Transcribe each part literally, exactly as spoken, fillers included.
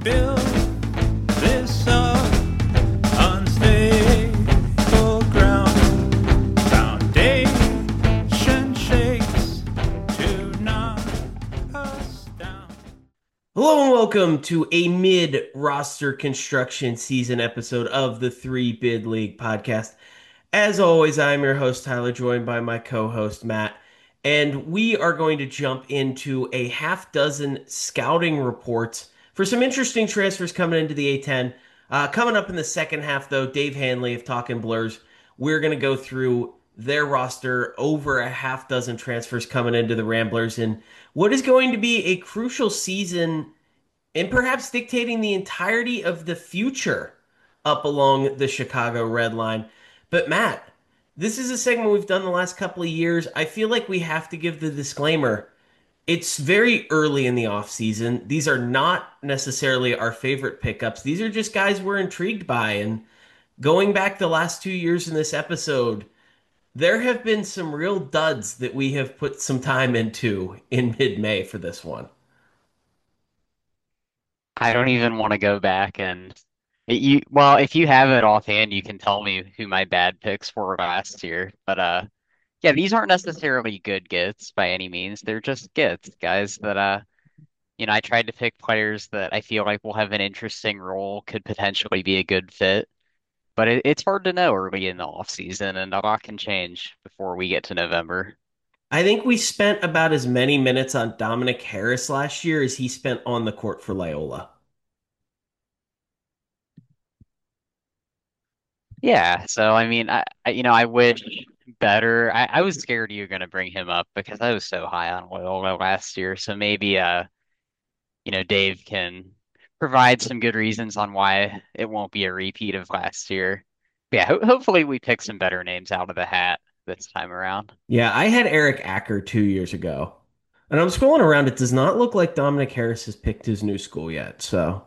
build this up unstable ground. Foundation shakes to knock us down. Hello and welcome to a mid-roster construction season episode of the Three Bid League podcast. As always, I'm your host Tyler, joined by my co-host Matt, and we are going to jump into a half dozen scouting reports for some interesting transfers coming into the A ten. Uh, coming up in the second half, though, Dave Hanley of Talkin' Blurs, we're going to go through their roster, over a half dozen transfers coming into the Ramblers, and what is going to be a crucial season and perhaps dictating the entirety of the future up along the Chicago Red Line. But Matt, this is a segment we've done the last couple of years. I feel like we have to give the disclaimer. It's very early in the offseason. These are not necessarily our favorite pickups. These are just guys we're intrigued by. And going back the last two years in this episode, there have been some real duds that we have put some time into in mid-May for this one. I don't even want to go back and you well, if you have it offhand, you can tell me who my bad picks were last year. But uh yeah, these aren't necessarily good gets by any means. They're just gets, guys that uh you know, I tried to pick players that I feel like will have an interesting role, could potentially be a good fit. But it, it's hard to know early in the off season, and a lot can change before we get to November. I think we spent about as many minutes on Dominic Harris last year as he spent on the court for Loyola. Yeah, so I mean, I, I you know, I wish better. I, I was scared you were going to bring him up because I was so high on Loyola last year. So maybe uh, you know, Dave can provide some good reasons on why it won't be a repeat of last year. But yeah, ho hopefully we pick some better names out of the hat this time around. Yeah, I had Eric Acker two years ago. And I'm scrolling around. It does not look like Dominic Harris has picked his new school yet. So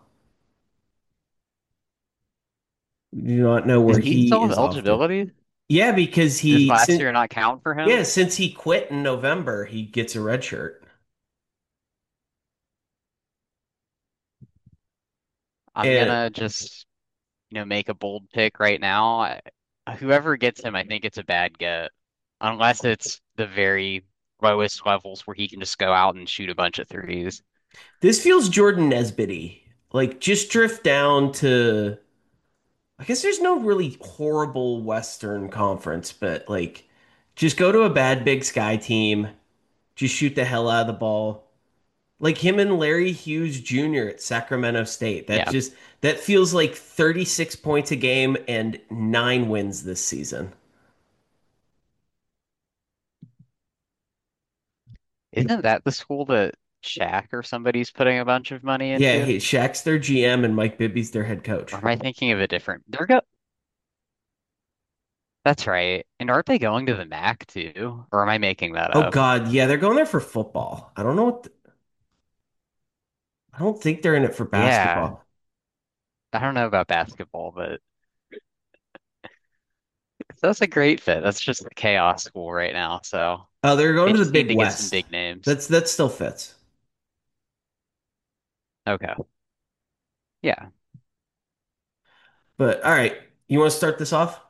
I do not know Does where he he still have is off to. eligibility? Yeah, because Does he last since year not count for yeah, him? since he quit in November, he gets a red shirt. I'm And gonna just, you know, make a bold pick right now. I, whoever gets him, I think it's a bad get. Unless it's the very lowest levels where he can just go out and shoot a bunch of threes. this feels Jordan Nesbitt-y. Like just drift down to I guess there's no really horrible Western Conference, but like just go to a bad Big Sky team, just shoot the hell out of the ball. Like him and Larry Hughes Junior at Sacramento State. That Yeah. just that feels like thirty-six points a game and nine wins this season. Isn't that the school that Shaq or somebody's putting a bunch of money Yeah, into? hey, Shaq's their G M and Mike Bibby's their head coach. Or am I thinking of a different? They're go That's right. And aren't they going to the M A C too? Or am I making that Oh up? God, yeah, they're going there for football. I don't know what the- I don't think they're in it for Yeah. basketball. I don't know about basketball, but that's a great fit. That's just a chaos school right now. So Oh, they're going they to the just need Big to get some West. big names. That's that still fits. Okay. Yeah. But all right, you want to start this off?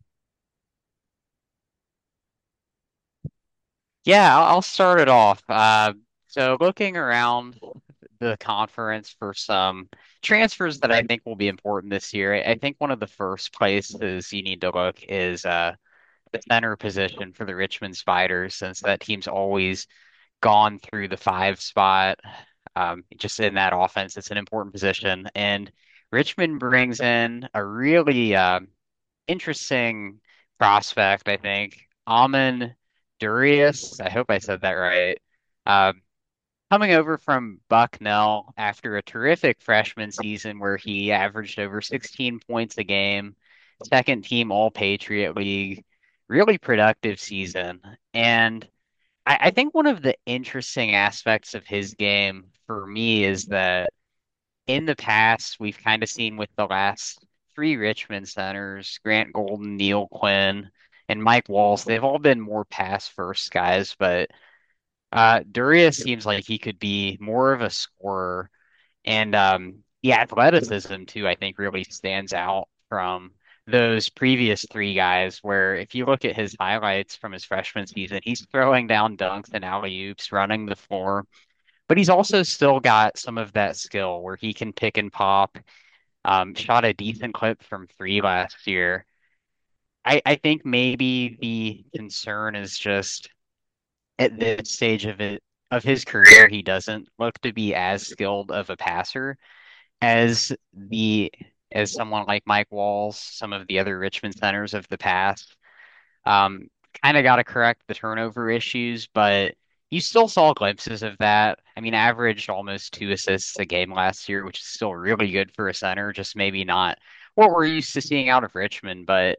Yeah, I'll, I'll start it off. Uh, so looking around the conference for some transfers that I think will be important this year, I I think one of the first places you need to look is uh, the center position for the Richmond Spiders, since that team's always gone through the five spot. Um, just in that offense, it's an important position. And Richmond brings in a really um, interesting prospect, I think. Amon Durius, I hope I said that right. Um, coming over from Bucknell after a terrific freshman season where he averaged over sixteen points a game, second team All Patriot League, really productive season. And I, I think one of the interesting aspects of his game for me is that in the past, we've kind of seen with the last three Richmond centers, Grant Golden, Neil Quinn, and Mike Walls, they've all been more pass first guys, but uh, Durius seems like he could be more of a scorer. And um, The athleticism too, I think, really stands out from those previous three guys. Where if you look at his highlights from his freshman season, he's throwing down dunks and alley-oops, running the floor, but he's also still got some of that skill where he can pick and pop. Um, shot a decent clip from three last year. I, I think maybe the concern is just at this stage of it of his career, he doesn't look to be as skilled of a passer as the as someone like Mike Walls, some of the other Richmond centers of the past. Um, Kind of got to correct the turnover issues, but you still saw glimpses of that. I mean, averaged almost two assists a game last year, which is still really good for a center, just maybe not what we're used to seeing out of Richmond. But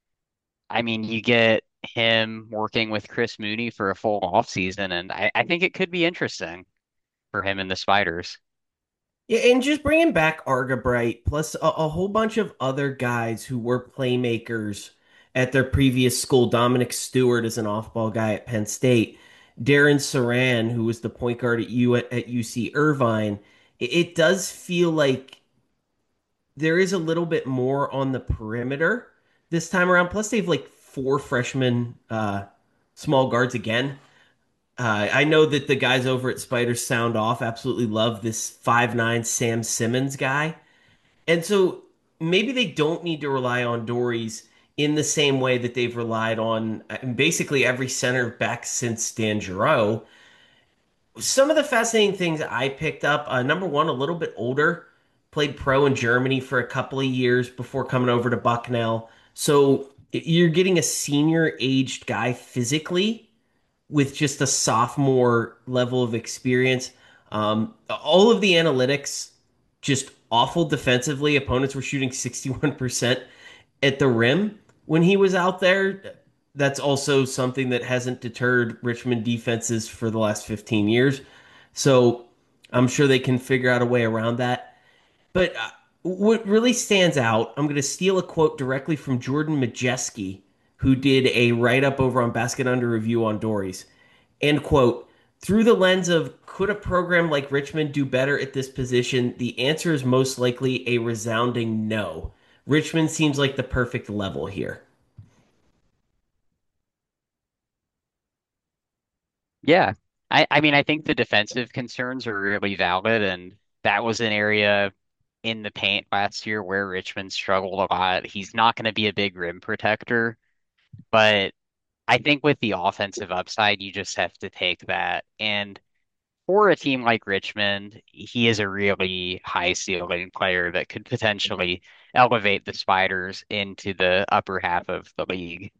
I mean, you get him working with Chris Mooney for a full off season, and I, I think it could be interesting for him and the Spiders. Yeah, and just bringing back Argabright, plus a, a whole bunch of other guys who were playmakers at their previous school. Dominic Stewart is an off-ball guy at Penn State. Darren Saran, who was the point guard at U at U C Irvine. It, it does feel like there is a little bit more on the perimeter this time around. Plus, they have like four freshmen uh, small guards again. Uh, I know that the guys over at Spiders Sound Off absolutely love this five nine Sam Simmons guy. And so maybe they don't need to rely on Dories in the same way that they've relied on uh, basically every center back since Dan Giroux. Some of the fascinating things I picked up, uh, number one, a little bit older, played pro in Germany for a couple of years before coming over to Bucknell. So you're getting a senior aged guy physically with just a sophomore level of experience. Um, all of the analytics just awful defensively. Opponents were shooting sixty-one percent at the rim when he was out there. That's also something that hasn't deterred Richmond defenses for the last fifteen years. So I'm sure they can figure out a way around that. But uh, what really stands out, I'm going to steal a quote directly from Jordan Majeski, who did a write up over on Basket Under Review on Dories. End quote. Through the lens of could a program like Richmond do better at this position, the answer is most likely a resounding no. Richmond seems like the perfect level here. Yeah. I, I mean, I think the defensive concerns are really valid, and that was an area in the paint last year where Richmond struggled a lot. He's not going to be a big rim protector, but I think with the offensive upside, you just have to take that. And for a team like Richmond, he is a really high ceiling player that could potentially elevate the Spiders into the upper half of the league.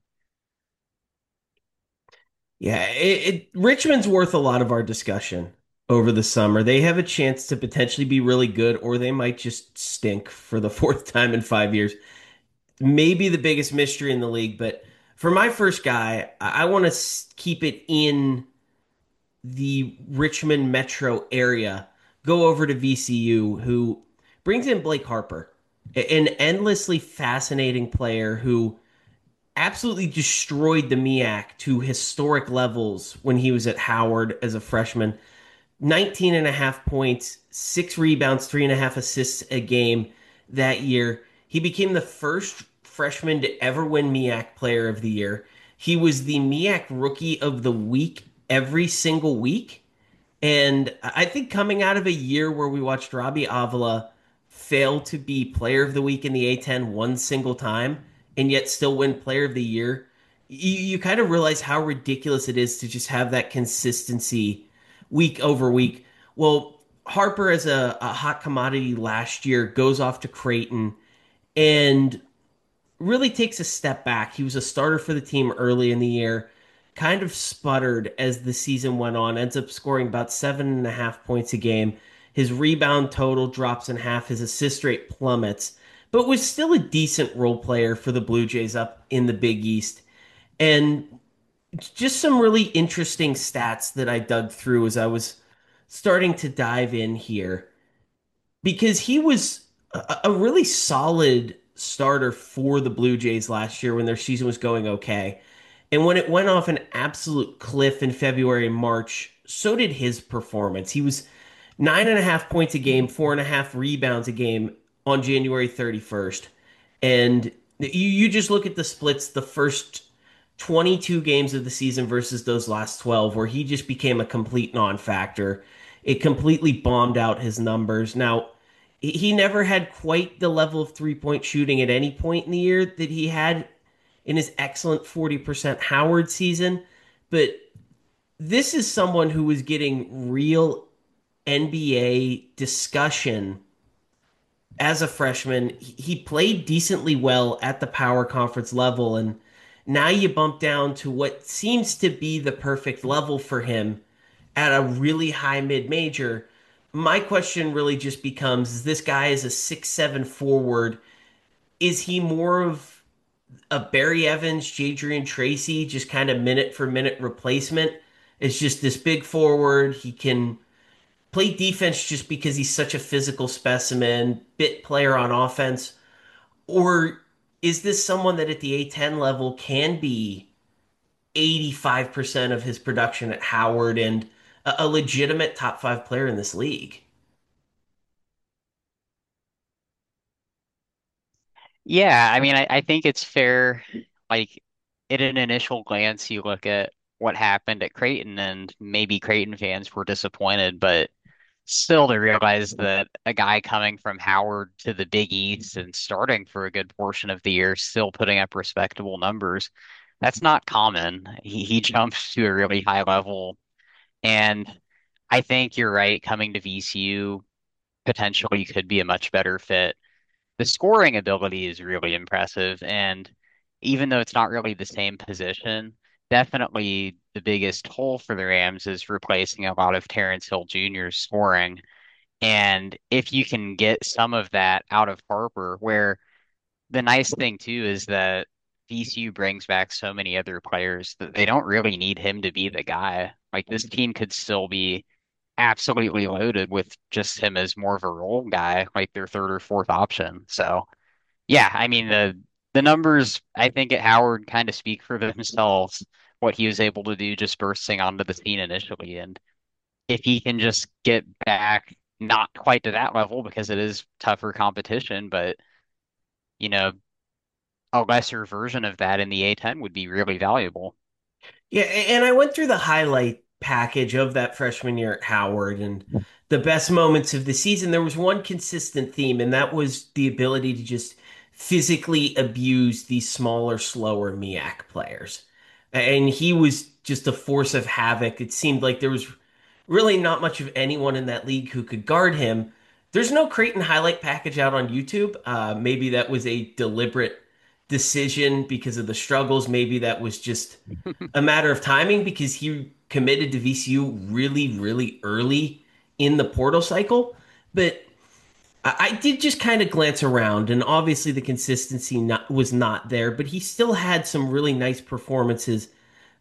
Yeah, it, it, Richmond's worth a lot of our discussion over the summer. They have a chance to potentially be really good, or they might just stink for the fourth time in five years. Maybe the biggest mystery in the league. But for my first guy, I, I want to keep it in the Richmond metro area, go over to V C U, who brings in Blake Harper, an endlessly fascinating player who absolutely destroyed the M I A C to historic levels when he was at Howard as a freshman. nineteen and a half points, six rebounds, three and a half assists a game that year. He became the first freshman to ever win M I A C Player of the Year. He was the M I A C Rookie of the Week every single week. And I think coming out of a year where we watched Robbie Avila fail to be Player of the Week in the A ten one single time and yet still win Player of the Year, you, you kind of realize how ridiculous it is to just have that consistency week over week. Well, Harper, as a, a hot commodity last year, goes off to Creighton and really takes a step back. He was a starter for the team early in the year, kind of sputtered as the season went on, ends up scoring about seven and a half points a game. His rebound total drops in half, his assist rate plummets, but was still a decent role player for the Blue Jays up in the Big East. And just some really interesting stats that I dug through as I was starting to dive in here because he was a, a really solid starter for the Blue Jays last year when their season was going okay. And when it went off an absolute cliff in February and March, so did his performance. He was Nine and a half points a game, four and a half rebounds a game on January thirty-first. And you, you just look at the splits the first twenty-two games of the season versus those last twelve, where he just became a complete non factor. It completely bombed out his numbers. Now, he never had quite the level of three point shooting at any point in the year that he had in his excellent forty percent Howard season. But this is someone who was getting real N B A discussion as a freshman. He played decently well at the power conference level, and now you bump down to what seems to be the perfect level for him at a really high mid major. My question really just becomes: this guy is a six seven forward. Is he more of a Barry Evans, Jadrian Tracy, just kind of minute for minute replacement? It's just this big forward. He can play defense just because he's such a physical specimen, bit player on offense? Or is this someone that at the A ten level can be eighty-five percent of his production at Howard and a, a legitimate top five player in this league? Yeah, I mean, I, I think it's fair. Like, at an initial glance, you look at what happened at Creighton, and maybe Creighton fans were disappointed, but still to realize that a guy coming from Howard to the Big East and starting for a good portion of the year, still putting up respectable numbers, that's not common. He he jumps to a really high level, and I think you're right. Coming to V C U potentially could be a much better fit. The scoring ability is really impressive, and even though it's not really the same position, definitely the biggest hole for the Rams is replacing a lot of Terrence Hill Junior's scoring. And if you can get some of that out of Harper, where the nice thing too is that V C U brings back so many other players that they don't really need him to be the guy. Like this team could still be absolutely loaded with just him as more of a role guy, like their third or fourth option. So yeah, I mean the the numbers I think at Howard kind of speak for themselves, what he was able to do just bursting onto the scene initially. And if he can just get back not quite to that level because it is tougher competition, but you know, a lesser version of that in the A ten would be really valuable. Yeah, and I went through the highlight package of that freshman year at Howard and the best moments of the season. There was one consistent theme, and that was the ability to just physically abuse these smaller, slower M I A C players. And he was just a force of havoc. It seemed like there was really not much of anyone in that league who could guard him. There's no Creighton highlight package out on YouTube. Uh, maybe that was a deliberate decision because of the struggles. Maybe that was just a matter of timing because he committed to V C U really, really early in the portal cycle. But I, I did just kind of glance around, and obviously the consistency not, was not there, but he still had some really nice performances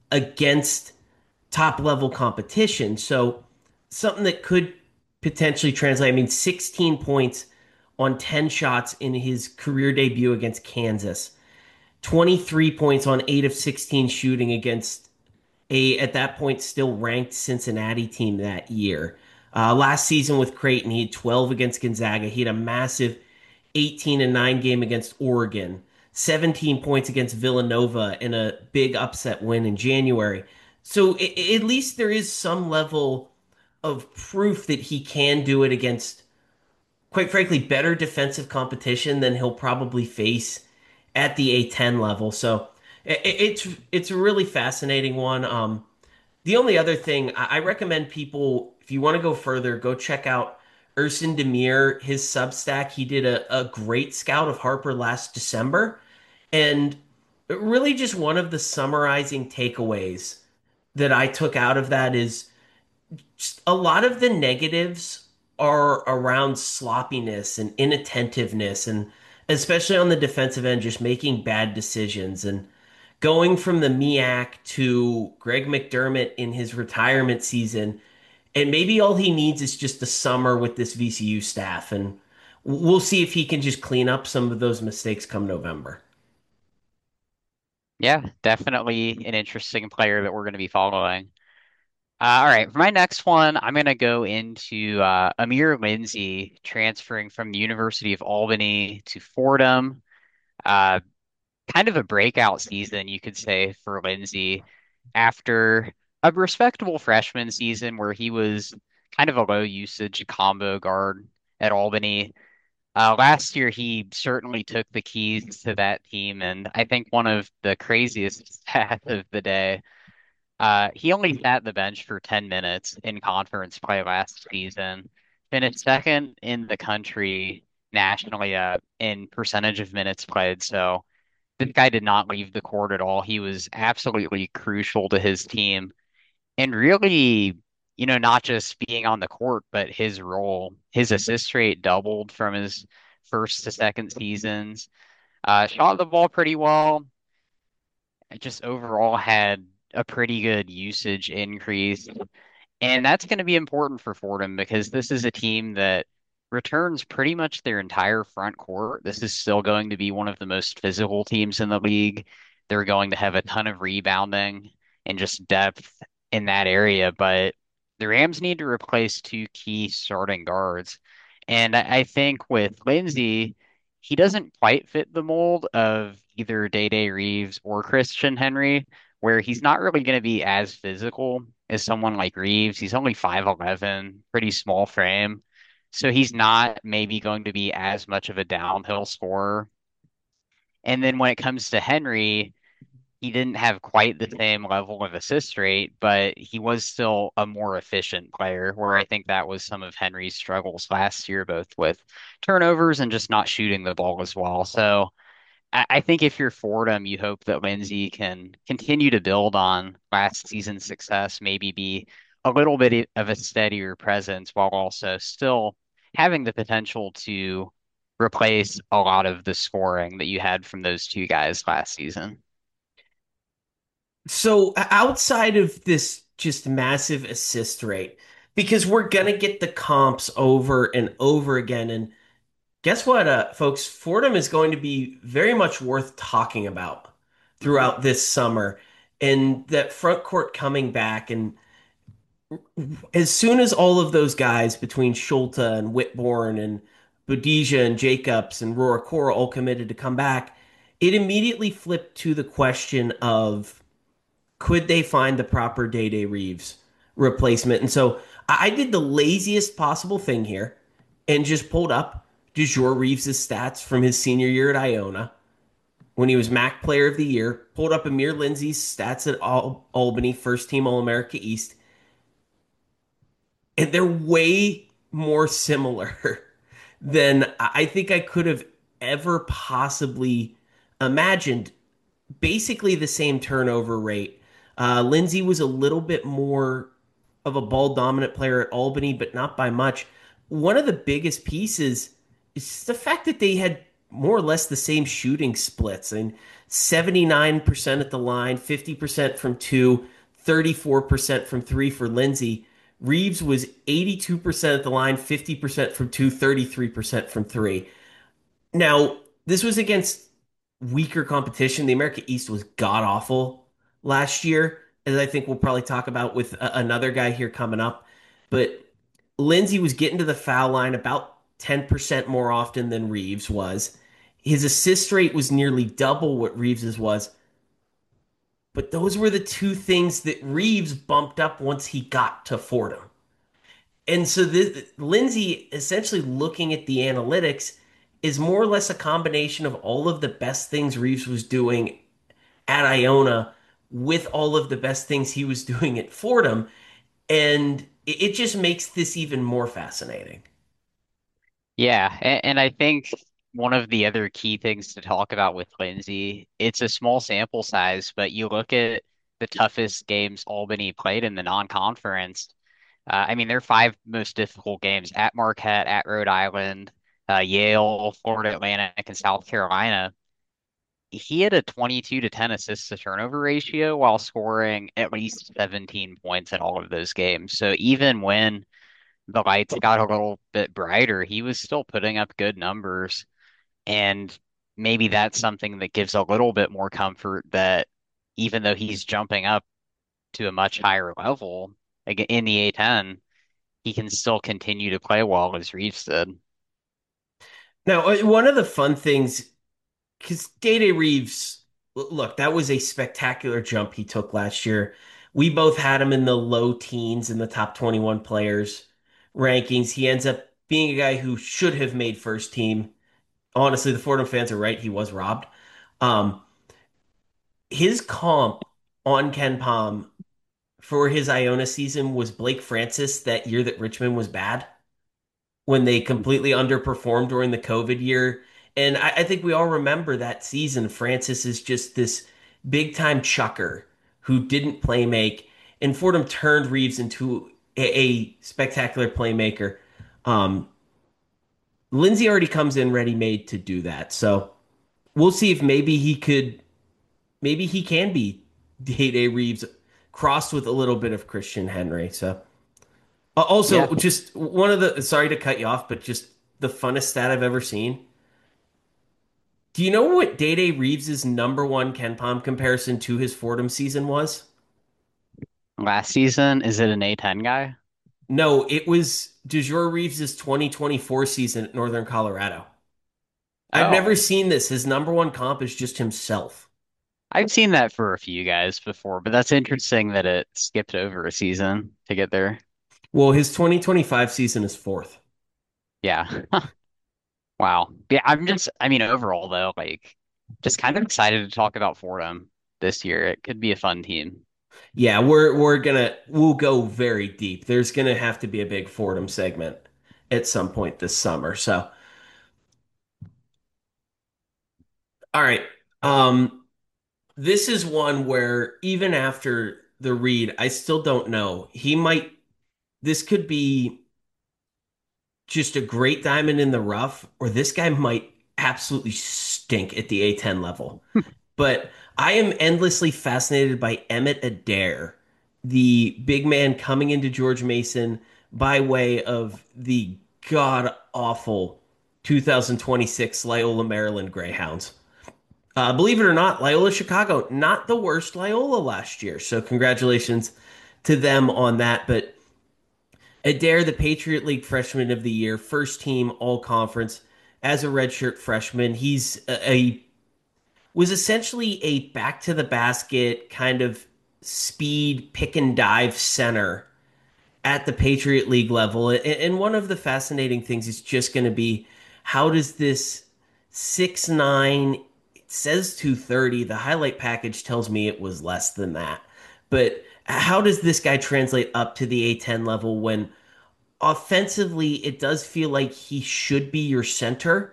against top level competition. So something that could potentially translate. I mean, sixteen points on ten shots in his career debut against Kansas, twenty-three points on eight of sixteen shooting against a, at that point, still ranked Cincinnati team that year. Uh, last season with Creighton, he had twelve against Gonzaga. He had a massive eighteen and nine game against Oregon, seventeen points against Villanova in a big upset win in January. So I at least there is some level of proof that he can do it against, quite frankly, better defensive competition than he'll probably face at the A ten level. So it, it's it's a really fascinating one. Um, the only other thing I, I recommend people, if you want to go further, go check out Urson Demir, his Substack. He did a, a great scout of Harper last December, and really just one of the summarizing takeaways that I took out of that is just a lot of the negatives are around sloppiness and inattentiveness, and especially on the defensive end, just making bad decisions. And going from the M I A C to Greg McDermott in his retirement season, and maybe all he needs is just a summer with this V C U staff, and we'll see if he can just clean up some of those mistakes come November. Yeah, definitely an interesting player that we're going to be following. Uh, all right, for my next one, I'm going to go into uh, Amir Lindsey transferring from the University of Albany to Fordham. Uh, Kind of a breakout season, you could say, for Lindsey after a respectable freshman season where he was kind of a low usage combo guard at Albany. Uh, last year, he certainly took the keys to that team, and I think one of the craziest stats of the day. Uh, he only sat the bench for ten minutes in conference play last season, finished second in the country nationally uh, in percentage of minutes played. So this guy did not leave the court at all. He was absolutely crucial to his team and really, you know, not just being on the court, but his role. His assist rate doubled from his first to second seasons. Uh, shot the ball pretty well. Just overall had a pretty good usage increase. And that's going to be important for Fordham because this is a team that returns pretty much their entire front court. This is still going to be one of the most physical teams in the league. They're going to have a ton of rebounding and just depth in that area, but the Rams need to replace two key starting guards. And I I think with Lindsey, he doesn't quite fit the mold of either Day Reeves or Christian Henry, where he's not really going to be as physical as someone like Reeves. He's only five eleven, pretty small frame. So he's not maybe going to be as much of a downhill scorer. And then when it comes to Henry, he didn't have quite the same level of assist rate, but he was still a more efficient player, where I think that was some of Henry's struggles last year, both with turnovers and just not shooting the ball as well. So I I think if you're Fordham, you hope that Lindsey can continue to build on last season's success, maybe be a little bit of a steadier presence while also still having the potential to replace a lot of the scoring that you had from those two guys last season. So outside of this just massive assist rate, because we're gonna get the comps over and over again, and guess what, uh, folks? Fordham is going to be very much worth talking about throughout this summer, and that front court coming back, and as soon as all of those guys between Schulte and Whitborn and Boudija and Jacobs and Roracora all committed to come back, it immediately flipped to the question of could they find the proper Day Day Reeves replacement? And so I did the laziest possible thing here and just pulled up DeJour Reeves' stats from his senior year at Iona when he was M A C Player of the Year, pulled up Amir Lindsey's stats at Al- Albany, first team All America East, and they're way more similar than I think I could have ever possibly imagined. Basically the same turnover rate. Uh, Lindsey was a little bit more of a ball dominant player at Albany, but not by much. One of the biggest pieces is the fact that they had more or less the same shooting splits. And seventy-nine percent at the line, fifty percent from two, thirty-four percent from three for Lindsey. Reeves was eighty-two percent at the line, fifty percent from two, thirty-three percent from three. Now, this was against weaker competition. The America East was god awful last year, as I think we'll probably talk about with a- another guy here coming up. But Lindsey was getting to the foul line about ten percent more often than Reeves was. His assist rate was nearly double what Reeves's was. But those were the two things that Reeves bumped up once he got to Fordham. And so this, Lindsey essentially looking at the analytics is more or less a combination of all of the best things Reeves was doing at Iona with all of the best things he was doing at Fordham. And it, it just makes this even more fascinating. Yeah, and, and I think one of the other key things to talk about with Lindsey, it's a small sample size, but you look at the toughest games Albany played in the non-conference. Uh, I mean, their five most difficult games at Marquette, at Rhode Island, uh, Yale, Florida Atlantic, and South Carolina. He had a twenty-two to ten assists to turnover ratio while scoring at least seventeen points in all of those games. So even when the lights got a little bit brighter, he was still putting up good numbers. And maybe that's something that gives a little bit more comfort that even though he's jumping up to a much higher level, again in the A ten, he can still continue to play well as Reeves did. Now, uh, one of the fun things, because Day Reeves, l- look, that was a spectacular jump he took last year. We both had him in the low teens in the top twenty-one players rankings. He ends up being a guy who should have made first team. Honestly, the Fordham fans are right. He was robbed. Um, his comp on Ken Palm for his Iona season was Blake Francis that year that Richmond was bad when they completely underperformed during the COVID year. And I, I think we all remember that season. Francis is just this big time chucker who didn't play make, and Fordham turned Reeves into a, a spectacular playmaker. Um, Lindsay already comes in ready made to do that. So we'll see if maybe he could, maybe he can be Day Reeves crossed with a little bit of Christian Henry. So uh, Yeah. also, just one of the, sorry to cut you off, but just the funnest stat I've ever seen. Do you know what Day Day Reeves' number one Ken Palm comparison to his Fordham season was? Last season, is it an A ten guy? No, it was DeJour Reeves' twenty twenty-four season at Northern Colorado. I've never Oh, seen this. His number one comp is just himself. I've seen that for a few guys before, but that's interesting that it skipped over a season to get there. Well, his twenty twenty-five season is fourth. Yeah. Wow. Yeah, I'm just, I mean, overall though, like, just kind of excited to talk about Fordham this year. It could be a fun team. Yeah, we're we're gonna we'll go very deep. There's gonna have to be a big Fordham segment at some point this summer. So, all right. Um, this is one where even after the read, I still don't know. He might, this could be just a great diamond in the rough, or this guy might absolutely stink at the A ten level. But I am endlessly fascinated by Emmett Adair, the big man coming into George Mason by way of the god awful two thousand twenty-six Loyola Maryland Greyhounds. Uh, believe it or not, Loyola Chicago, not the worst Loyola last year. So congratulations to them on that. But Adair, the Patriot League Freshman of the Year, first team All Conference as a redshirt freshman. He's a, a was essentially a back to the basket kind of speed pick and dive center at the Patriot League level. And, and one of the fascinating things is just going to be how does this six nine, it says two thirty, the highlight package tells me it was less than that. But how does this guy translate up to the A ten level when offensively it does feel like he should be your center?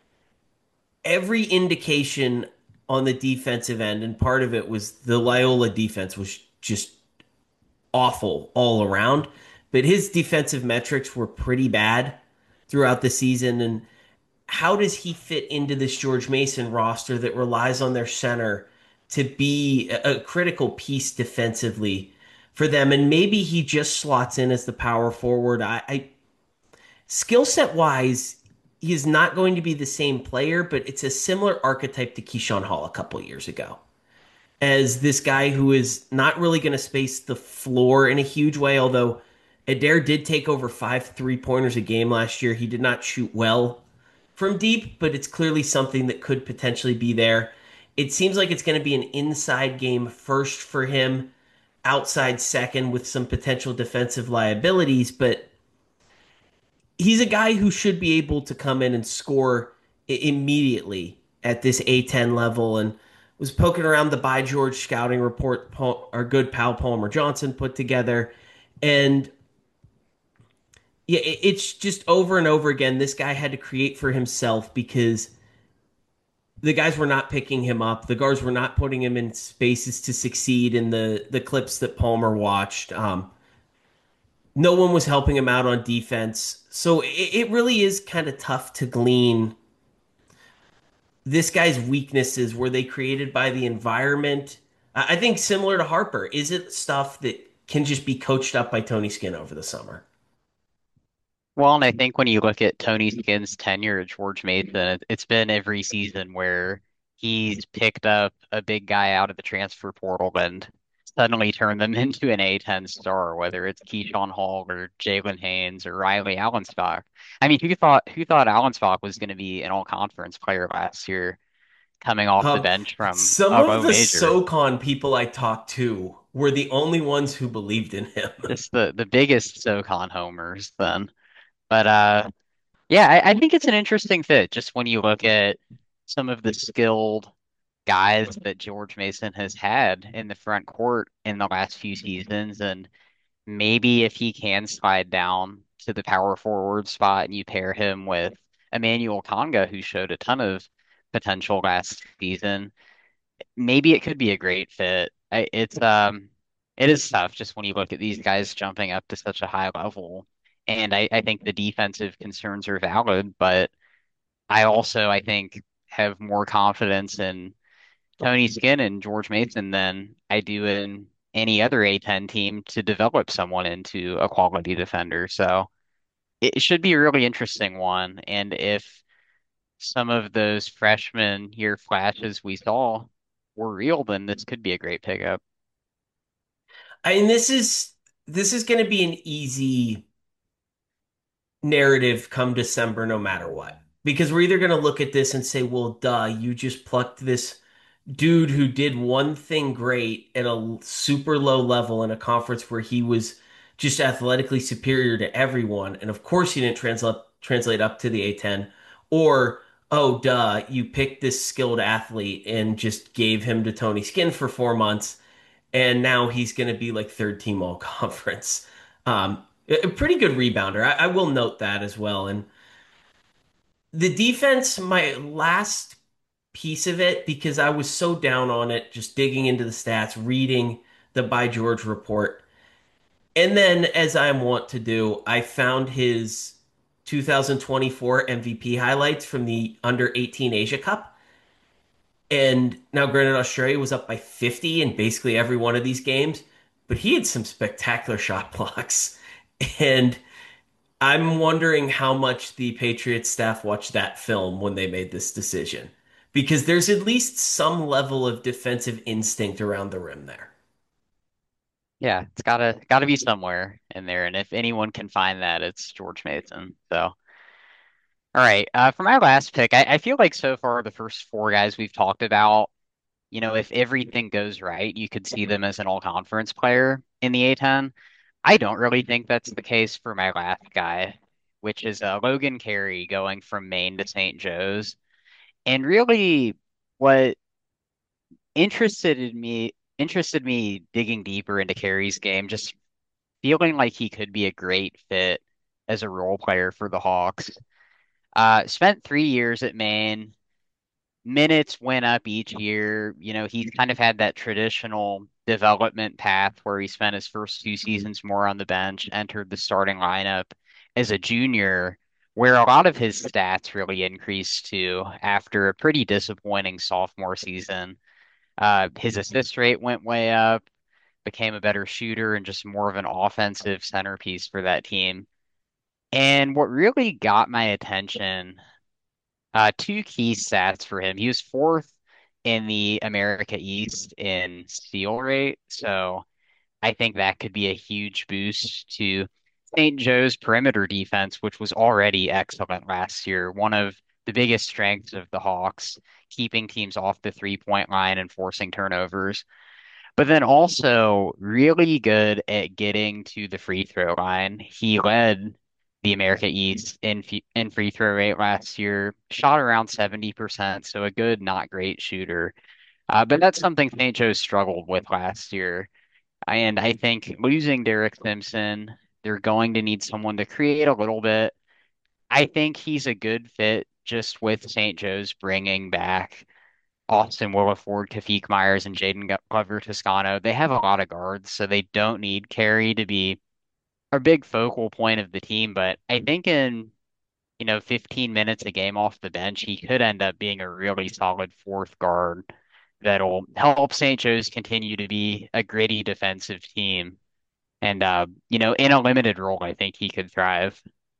Every indication on the defensive end, and part of it was the Loyola defense was just awful all around, but his defensive metrics were pretty bad throughout the season. And how does he fit into this George Mason roster that relies on their center to be a, a critical piece defensively for them? And maybe he just slots in as the power forward. I, I skill set wise, he is not going to be the same player, but it's a similar archetype to Keyshawn Hall a couple years ago as this guy who is not really going to space the floor in a huge way. Although Adair did take over five three pointers a game last year, he did not shoot well from deep, but it's clearly something that could potentially be there. It seems like it's going to be an inside game first for him, outside second with some potential defensive liabilities, but he's a guy who should be able to come in and score immediately at this A ten level. And was poking around the By George scouting report our good pal Palmer Johnson put together. And yeah, it's just over and over again. This guy had to create for himself because the guys were not picking him up. The guards were not putting him in spaces to succeed in the the clips that Palmer watched. Um, no one was helping him out on defense. So it, it really is kind of tough to glean this guy's weaknesses. Were they created by the environment? I think similar to Harper, is it stuff that can just be coached up by Tony Skinn over the summer? Well, and I think when you look at Tony Skinn's tenure at George Mason, it, it's been every season where he's picked up a big guy out of the transfer portal and suddenly turn them into an A ten star, whether it's Keyshawn Hall or Jalen Haynes or Riley Allensbach. I mean, who thought who thought Allensbach was going to be an all-conference player last year, coming off the Um, bench from some a of low the major? SoCon people I talked to were the only ones who believed in him. Just the the biggest SoCon homers then. But uh, yeah, I, I think it's an interesting fit. Just when you look at some of the skilled guys that George Mason has had in the front court in the last few seasons, and maybe if he can slide down to the power forward spot and you pair him with Emmanuel Konga, who showed a ton of potential last season, maybe it could be a great fit. I, it's um, it is tough just when you look at these guys jumping up to such a high level, and I, I think the defensive concerns are valid, but I also I think have more confidence in Tony Skinn and George Mason than I do in any other A ten team to develop someone into a quality defender. So it should be a really interesting one. And if some of those freshman year flashes we saw were real, then this could be a great pickup. I mean, this is this is going to be an easy narrative come December, no matter what. Because we're either going to look at this and say, well, duh, you just plucked this dude who did one thing great at a super low level in a conference where he was just athletically superior to everyone. And of course, he didn't translate translate up to the A ten. Or, oh, duh, you picked this skilled athlete and just gave him to Tony Skinn for four months. And now he's going to be like third team all conference. Um, a pretty good rebounder. I, I will note that as well. And the defense, my last piece of it, because I was so down on it, just digging into the stats, reading the By George report. And then, as I want to do, I found his two thousand twenty-four M V P highlights from the under eighteen Asia Cup. And now, granted, Australia was up by fifty in basically every one of these games, but he had some spectacular shot blocks. And I'm wondering how much the Patriots staff watched that film when they made this decision, because there's at least some level of defensive instinct around the rim there. Yeah, it's gotta gotta be somewhere in there. And if anyone can find that, it's George Mason. So all right. Uh, for my last pick, I, I feel like so far the first four guys we've talked about, you know, if everything goes right, you could see them as an all-conference player in the A ten. I don't really think that's the case for my last guy, which is uh, Logan Carey going from Maine to Saint Joe's. And really, what interested in me interested me digging deeper into Carey's game, just feeling like he could be a great fit as a role player for the Hawks. Uh, spent three years at Maine. Minutes went up each year. You know, he's kind of had that traditional development path where he spent his first two seasons more on the bench, entered the starting lineup as a junior, where a lot of his stats really increased too after a pretty disappointing sophomore season. Uh, his assist rate went way up, became a better shooter and just more of an offensive centerpiece for that team. And what really got my attention, uh, two key stats for him. He was fourth in the America East in steal rate, so I think that could be a huge boost to Saint Joe's perimeter defense, which was already excellent last year. One of the biggest strengths of the Hawks, keeping teams off the three-point line and forcing turnovers, but then also really good at getting to the free throw line. He led the America East in f- in free throw rate last year, shot around seventy percent, so a good, not great shooter. Uh, but that's something Saint Joe struggled with last year. And I think losing Derek Simpson, they're going to need someone to create a little bit. I think he's a good fit just with Saint Joe's bringing back Austin Williford, Kafik Myers, and Jaden Glover Toscano. They have a lot of guards, so they don't need Carey to be a big focal point of the team. But I think in, you know, fifteen minutes a game off the bench, he could end up being a really solid fourth guard that'll help Saint Joe's continue to be a gritty defensive team. And, uh, you know, in a limited role, I think he could thrive.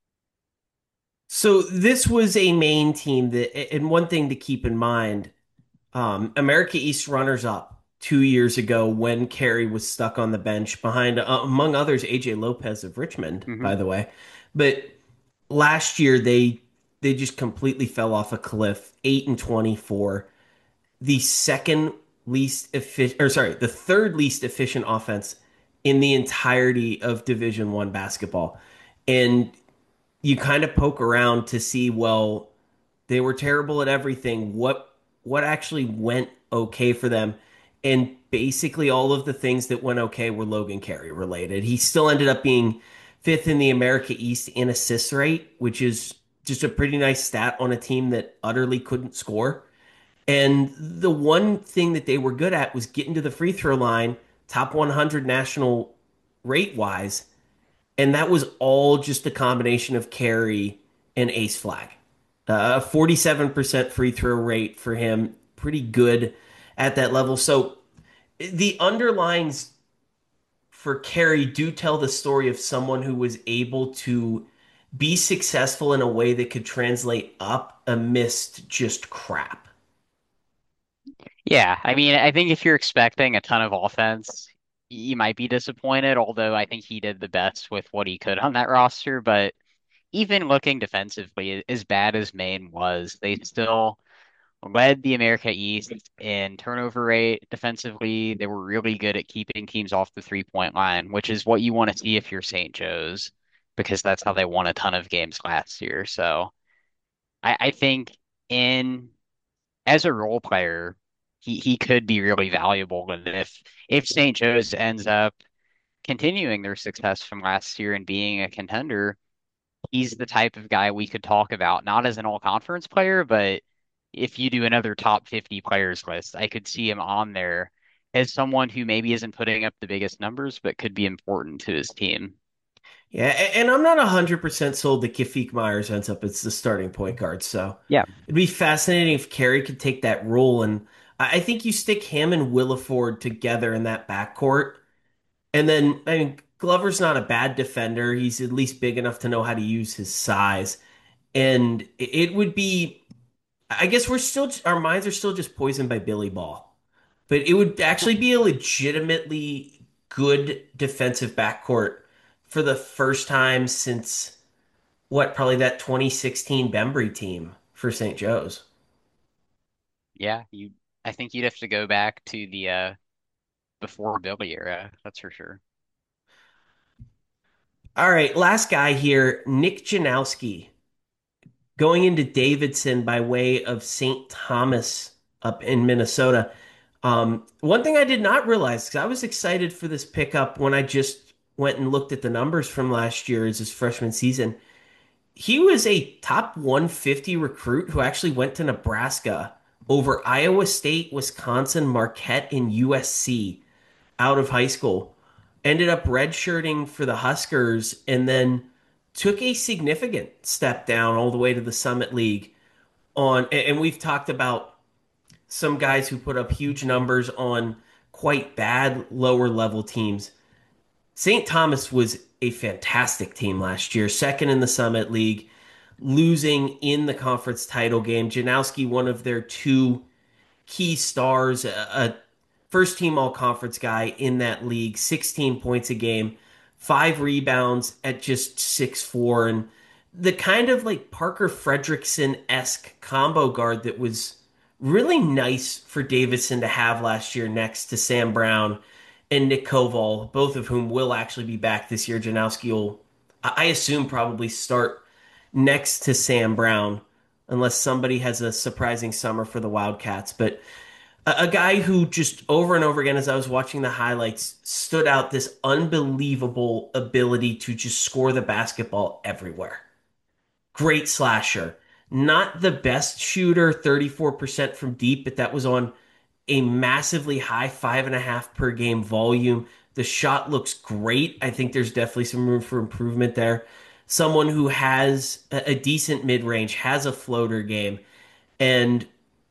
So this was a main team that, and one thing to keep in mind, um, America East runners up two years ago when Carey was stuck on the bench behind, uh, among others, A J Lopez of Richmond, Hmm. by the way. But last year they they just completely fell off a cliff, eight and twenty-four, the second least efficient, or sorry, the third least efficient offense in the entirety of Division One basketball. And you kind of poke around to see, well, they were terrible at everything. What what actually went okay for them? And basically all of the things that went okay were Logan Carey related. He still ended up being fifth in the America East in assist rate, which is just a pretty nice stat on a team that utterly couldn't score. And the one thing that they were good at was getting to the free throw line, top one hundred national rate wise. And that was all just a combination of Carey and Ace Flag. Uh, a forty-seven percent free throw rate for him, pretty good at that level. So the underlines for Carey do tell the story of someone who was able to be successful in a way that could translate up amidst just crap. Yeah, I mean, I think if you're expecting a ton of offense, you might be disappointed, although I think he did the best with what he could on that roster. But even looking defensively, as bad as Maine was, they still led the America East in turnover rate defensively. They were really good at keeping teams off the three-point line, which is what you want to see if you're Saint Joe's, because that's how they won a ton of games last year. So I, I think in as a role player, he, he could be really valuable. And if if Saint Joe's ends up continuing their success from last year and being a contender, he's the type of guy we could talk about, not as an all conference player, but if you do another top fifty players list, I could see him on there as someone who maybe isn't putting up the biggest numbers, but could be important to his team. Yeah, and I'm not one hundred percent sold that Kefik Myers ends up as the starting point guard. So Yeah. it'd be fascinating if Carey could take that role. And I I think you stick him and Williford together in that backcourt. And then, I mean, Glover's not a bad defender. He's at least big enough to know how to use his size. And it would be, I guess we're still, our minds are still just poisoned by Billy Ball. But it would actually be a legitimately good defensive backcourt for the first time since what, probably that twenty sixteen Bembry team for Saint Joe's. Yeah, you I think you'd have to go back to the uh before Billy era, that's for sure. All right, last guy here, Nick Janowski, going into Davidson by way of Saint Thomas up in Minnesota. Um, one thing I did not realize, because I was excited for this pickup when I just went and looked at the numbers from last year as his freshman season. He was a top one hundred fifty recruit who actually went to Nebraska over Iowa State, Wisconsin, Marquette, and U S C out of high school. Ended up redshirting for the Huskers and then took a significant step down all the way to the Summit League on and we've talked about some guys who put up huge numbers on quite bad lower level teams. Saint Thomas was a fantastic team last year, second in the Summit League, losing in the conference title game. Janowski, one of their two key stars, a, a first team all conference guy in that league, sixteen points a game, five rebounds at just six foot four, and the kind of like Parker Fredrickson esque combo guard that was really nice for Davidson to have last year next to Sam Brown and Nick Koval, both of whom will actually be back this year. Janowski will, I assume, probably start next to Sam Brown, unless somebody has a surprising summer for the Wildcats. But a, a guy who just over and over again, as I was watching the highlights, stood out this unbelievable ability to just score the basketball everywhere. Great slasher. Not the best shooter, thirty-four percent from deep, but that was on a massively high five and a half per game volume. The shot looks great. I think there's definitely some room for improvement there. Someone who has a, a decent mid range, has a floater game, and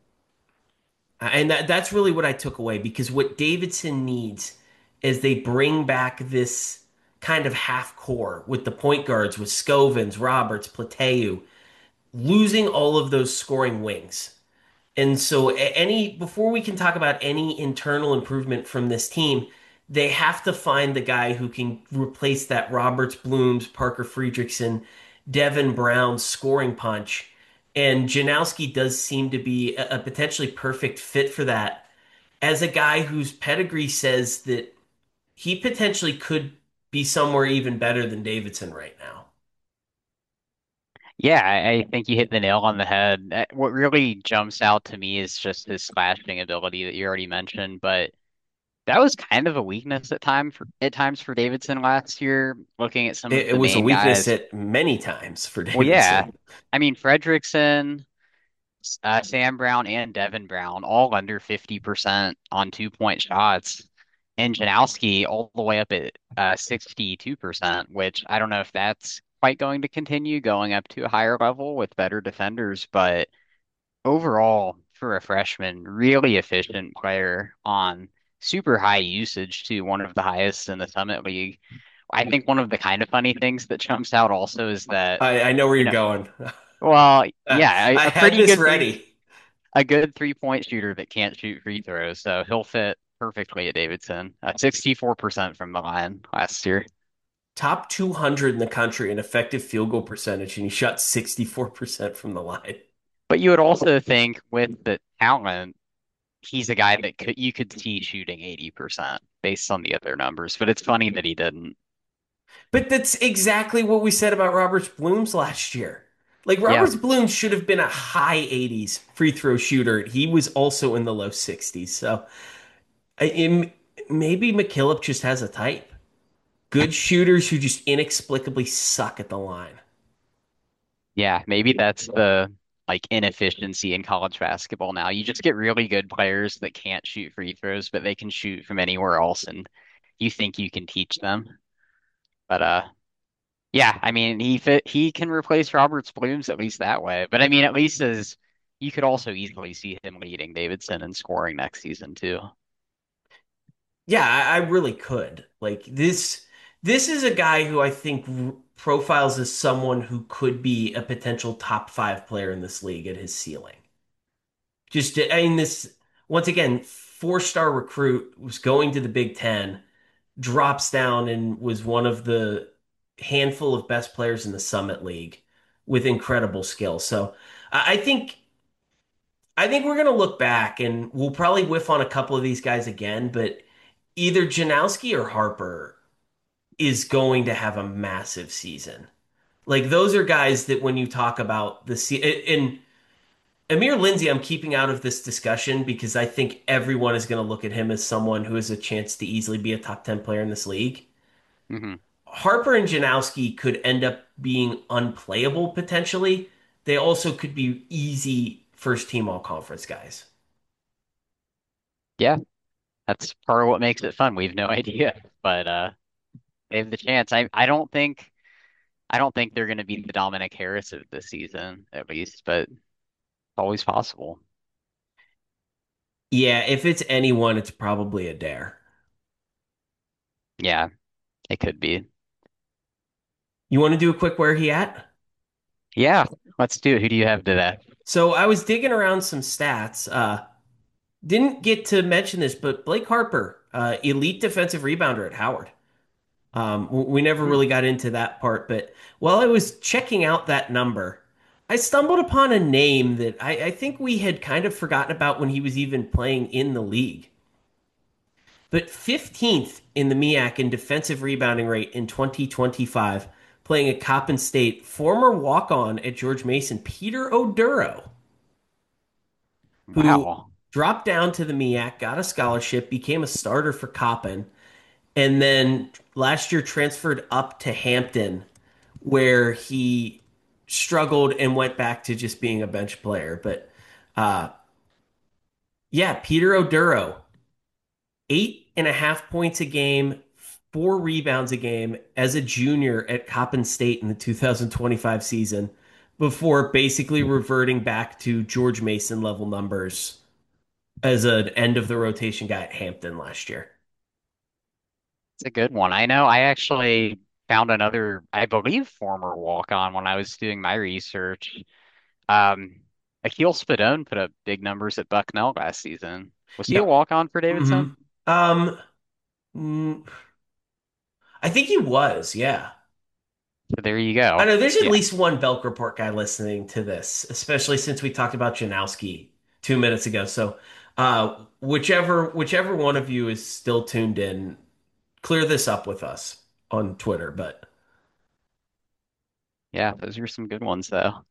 and that, that's really what I took away because what Davidson needs is they bring back this kind of half core with the point guards with Scovins, Roberts, Plateu, losing all of those scoring wings. And so a- any before we can talk about any internal improvement from this team, they have to find the guy who can replace that Roberts, Blooms, Parker Friedrichsen, Devin Brown scoring punch. And Janowski does seem to be a, a potentially perfect fit for that as a guy whose pedigree says that he potentially could be somewhere even better than Davidson right now. Yeah, I, I think you hit the nail on the head. Uh, What really jumps out to me is just his slashing ability that you already mentioned, but that was kind of a weakness at time for, at times for Davidson last year, looking at some It, of it the was a main weakness guys. at many times for Well, yeah. Davidson. I mean, Fredrickson, uh, Sam Brown, and Devin Brown all under fifty percent on two-point shots, and Janowski all the way up at uh, sixty-two percent, which I don't know if that's quite going to continue going up to a higher level with better defenders, but overall, for a freshman, really efficient player on super high usage to one of the highest in the Summit League. I think one of the kind of funny things that jumps out also is that, I, I know where you you're know, going. well, Uh, yeah, a, I a had pretty this good three, ready. a good three-point shooter that can't shoot free throws, so he'll fit perfectly at Davidson. Uh, sixty-four percent from the line last year. Top two hundred in the country in effective field goal percentage, and he shot sixty-four percent from the line. But you would also think with the talent, he's a guy that could you could see shooting eighty percent based on the other numbers, but it's funny that he didn't. But that's exactly what we said about Roberts Blooms last year. Like Yeah, Roberts Bloom should have been a high eighties free throw shooter. He was also in the low sixties. So I, im- maybe McKillop just has a type. Good shooters who just inexplicably suck at the line. yeah, maybe that's the like inefficiency in college basketball now. You just get really good players that can't shoot free throws, but they can shoot from anywhere else, and you think you can teach them. But uh yeah, I mean he fit he can replace Roberts Blooms at least that way. But I mean at least as you could also easily see him leading Davidson and scoring next season too. Yeah, I, I really could. Like this, this is a guy who I think r- profiles as someone who could be a potential top five player in this league at his ceiling. Just, I mean, this once again, four-star recruit was going to the Big Ten, drops down and was one of the handful of best players in the Summit League with incredible skill. So I I think I think we're gonna look back and we'll probably whiff on a couple of these guys again, but either Janowski or Harper is going to have a massive season. Like those are guys that when you talk about the se- and Amir Lindsey, I'm keeping out of this discussion because I think everyone is going to look at him as someone who has a chance to easily be a top ten player in this league. Hmm. Harper and Janowski could end up being unplayable potentially. They also could be easy first team all conference guys. Yeah, that's part of what makes it fun. We have no idea, but uh they have the chance. I I don't think I don't think they're going to be the Dominic Harris of this season, at least, but it's always possible. Yeah, if it's anyone, it's probably a dare. Yeah, it could be. You want to do a quick where he at? Yeah, let's do it. Who do you have today? So I was digging around some stats. Uh, didn't get to mention this, but Blake Harper, uh, elite defensive rebounder at Howard. Um, w- we never Hmm. really got into that part, but while I was checking out that number, I stumbled upon a name that I, I think we had kind of forgotten about when he was even playing in the league. But fifteenth in the M E A C in defensive rebounding rate in twenty twenty-five, playing at Coppin State, former walk on at George Mason, Peter Oduro, who Wow. dropped down to the M E A C, got a scholarship, became a starter for Coppin, and then last year transferred up to Hampton, where he struggled and went back to just being a bench player. But uh, yeah, Peter Oduro, eight and a half points a game, four rebounds a game as a junior at Coppin State in the two thousand twenty-five season before basically reverting back to George Mason level numbers as an end of the rotation guy at Hampton last year. It's a good one. I know I actually found another, I believe, former walk-on when I was doing my research. Um, Akil Spadone put up big numbers at Bucknell last season. Was he a Yep. walk-on for hmm Davidson? Um, mm, I think he was, yeah. So there you I go. know there's at Yeah. least one Belk Report guy listening to this, especially since we talked about Janowski two minutes ago. So, uh, whichever whichever one of you is still tuned in, clear this up with us on Twitter. But Yeah, those are some good ones though.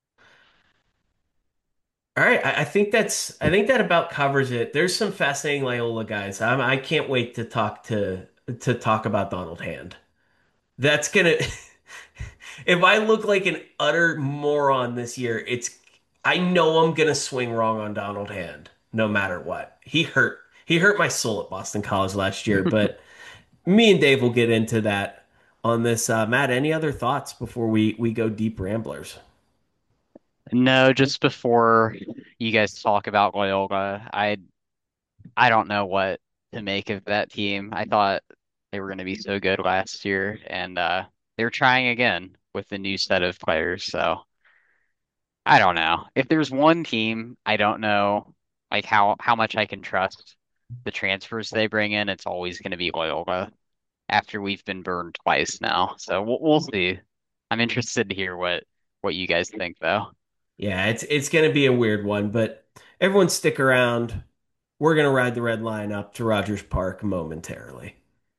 all right, I, I think that's I think that about covers it. There's some fascinating Loyola guys. I'm, I can't wait to talk to to talk about Donald Hand. That's gonna if I look like an utter moron this year, it's I know I'm gonna swing wrong on Donald Hand no matter what. He hurt he hurt my soul at Boston College last year, but me and Dave will get into that on this. Uh, Matt, any other thoughts before we we go deep ramblers? No, just before you guys talk about Loyola, I I don't know what to make of that team. I thought they were going to be so good last year, and uh, they're trying again with the new set of players. So I don't know. If there's one team, I don't know like how how much I can trust the transfers they bring in. It's always going to be Loyola after we've been burned twice now. So we'll, we'll see. I'm interested to hear what what you guys think, though. Yeah, it's it's gonna be a weird one, but everyone stick around. We're gonna ride the red line up to Rogers Park momentarily.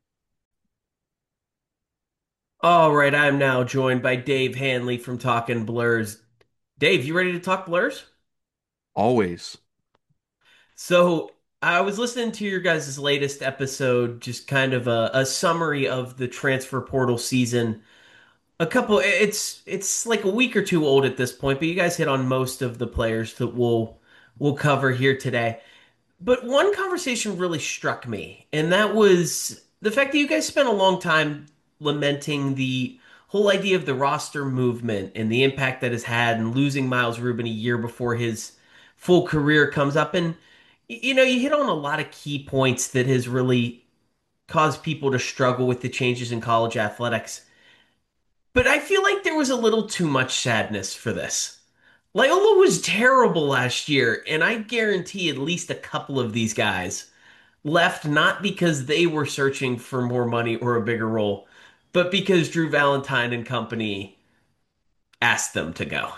All right, I'm now joined by Dave Hanley from Talking Blurs. Dave, you ready to talk Blurs? Always. So I was listening to your guys' latest episode, just kind of a, a summary of the transfer portal season. A couple, it's it's like a week or two old at this point, but you guys hit on most of the players that we'll we'll cover here today. But one conversation really struck me, and that was the fact that you guys spent a long time lamenting the whole idea of the roster movement and the impact that has had, and losing Miles Rubin a year before his full career comes up. And y- you know, you hit on a lot of key points that has really caused people to struggle with the changes in college athletics. But I feel like there was a little too much sadness for this. Loyola was terrible last year, and I guarantee at least a couple of these guys left not because they were searching for more money or a bigger role, but because Drew Valentine and company asked them to go.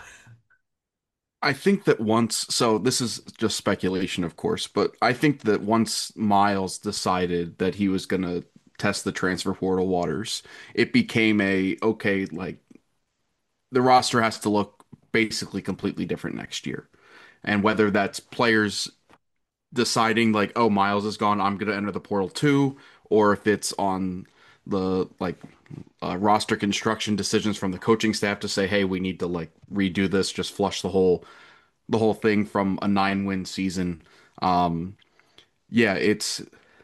I think that once, so this is just speculation, of course, but I think that once Miles decided that he was going to test the transfer portal waters, it became a, okay, like the roster has to look basically completely different next year. And whether that's players deciding like, oh, Miles is gone, I'm going to enter the portal too, or if it's on the like uh, roster construction decisions from the coaching staff to say, hey, we need to like redo this, just flush the whole the whole thing from a nine win season. Um, yeah, it's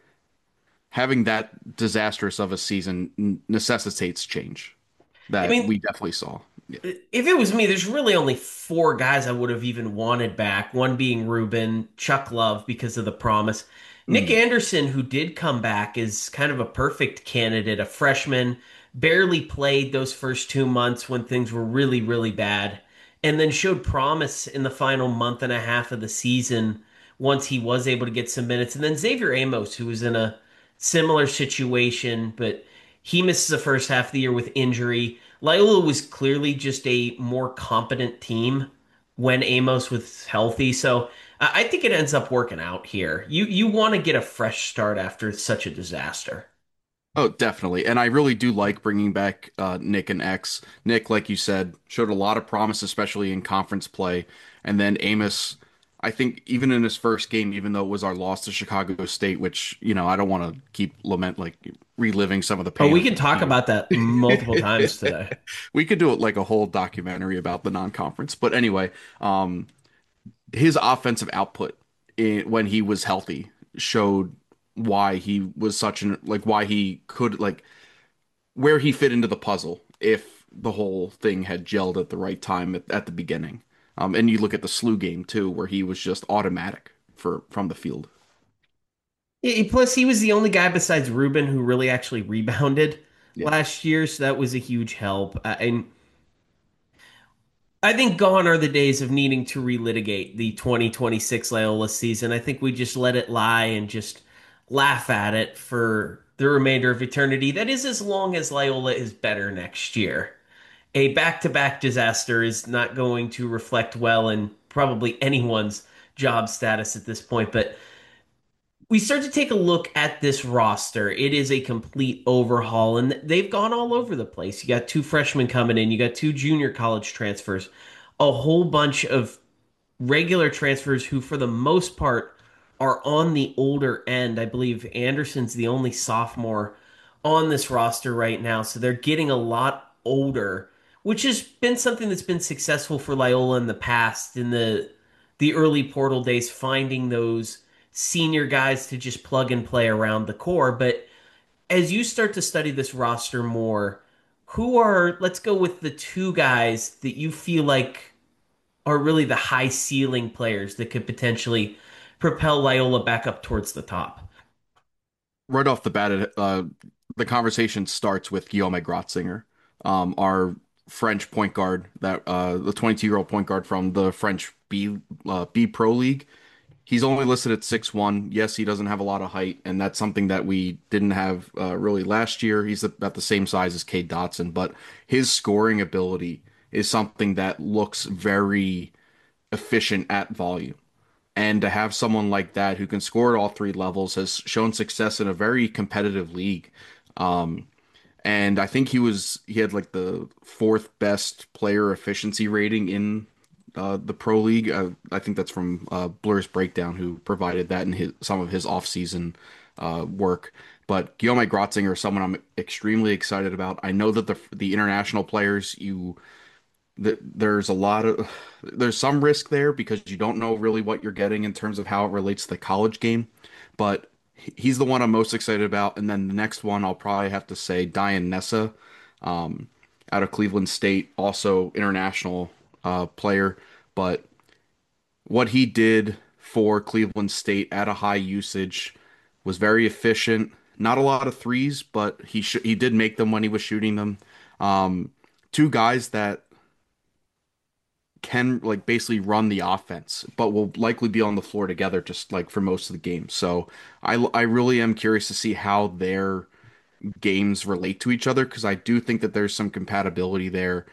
having that disastrous of a season necessitates change I that mean, we definitely saw. Yeah. if it was me, there's really only four guys I would have even wanted back. One being Ruben, Chuck Love because of the promise. Nick Mm. Anderson, who did come back, is kind of a perfect candidate. A freshman, barely played those first two months when things were really, really bad, and then showed promise in the final month and a half of the season once he was able to get some minutes. And then Xavier Amos, who was in a similar situation, but he misses the first half of the year with injury. Loyola was clearly just a more competent team when Amos was healthy. So I think it ends up working out here. You you want to get a fresh start after such a disaster. Oh, definitely. And I really do like bringing back uh, Nick and X. Nick, like you said, showed a lot of promise, especially in conference play. And then Amos, I think even in his first game, even though it was our loss to Chicago State, which, you know, I don't want to keep lament, like reliving some of the Oh, pain we of can that talk game. about that multiple times today. We could do it like a whole documentary about the non-conference. But anyway, um, his offensive output in, when he was healthy showed why he was such an like why he could like where he fit into the puzzle if the whole thing had gelled at the right time at, at the beginning. Um, and you look at the S L U game too, where he was just automatic for from the field. Yeah, plus, he was the only guy besides Ruben who really actually rebounded Yeah. last year, so that was a huge help. Uh, and I think gone are the days of needing to relitigate the twenty twenty-six Loyola season. I think we just let it lie and just laugh at it for the remainder of eternity. That is as long as Loyola is better next year. A back-to-back disaster is not going to reflect well in probably anyone's job status at this point, but we start to take a look at this roster. It is a complete overhaul, and they've gone all over the place. You got two freshmen coming in, you got two junior college transfers, a whole bunch of regular transfers who, for the most part, are on the older end. I believe Anderson's the only sophomore on this roster right now, so they're getting a lot older, which has been something that's been successful for Loyola in the past, in the the early portal days, finding those senior guys to just plug and play around the core. But as you start to study this roster more, who are, let's go with the two guys that you feel like are really the high ceiling players that could potentially propel Loyola back up towards the top? Right off the bat, it, uh, the conversation starts with Guillaume Grotzinger, um, our French point guard, that uh, the twenty-two-year-old point guard from the French B uh, B Pro League. He's only listed at six one. Yes, he doesn't have a lot of height, and that's something that we didn't have uh, really last year. He's about the same size as Cade Dotson, but his scoring ability is something that looks very efficient at volume. And to have someone like that who can score at all three levels has shown success in a very competitive league. Um, and I think he was he had like the fourth best player efficiency rating in uh, the pro league. Uh, I think that's from uh, Blur's Breakdown, who provided that in his some of his offseason uh, work. But Guillaume Grotzinger is someone I'm extremely excited about. I know that the the international players you th there's a lot of there's some risk there because you don't know really what you're getting in terms of how it relates to the college game, but he- he's the one I'm most excited about. And then the next one I'll probably have to say Diane Nessa, um, out of Cleveland State, also international uh, player, but what he did for Cleveland State at a high usage was very efficient. Not a lot of threes, but he sh he did make them when he was shooting them. Um, Two guys that can like basically run the offense, but will likely be on the floor together just like for most of the game. So I I really am curious to see how their games relate to each other because I do think that there's some compatibility there,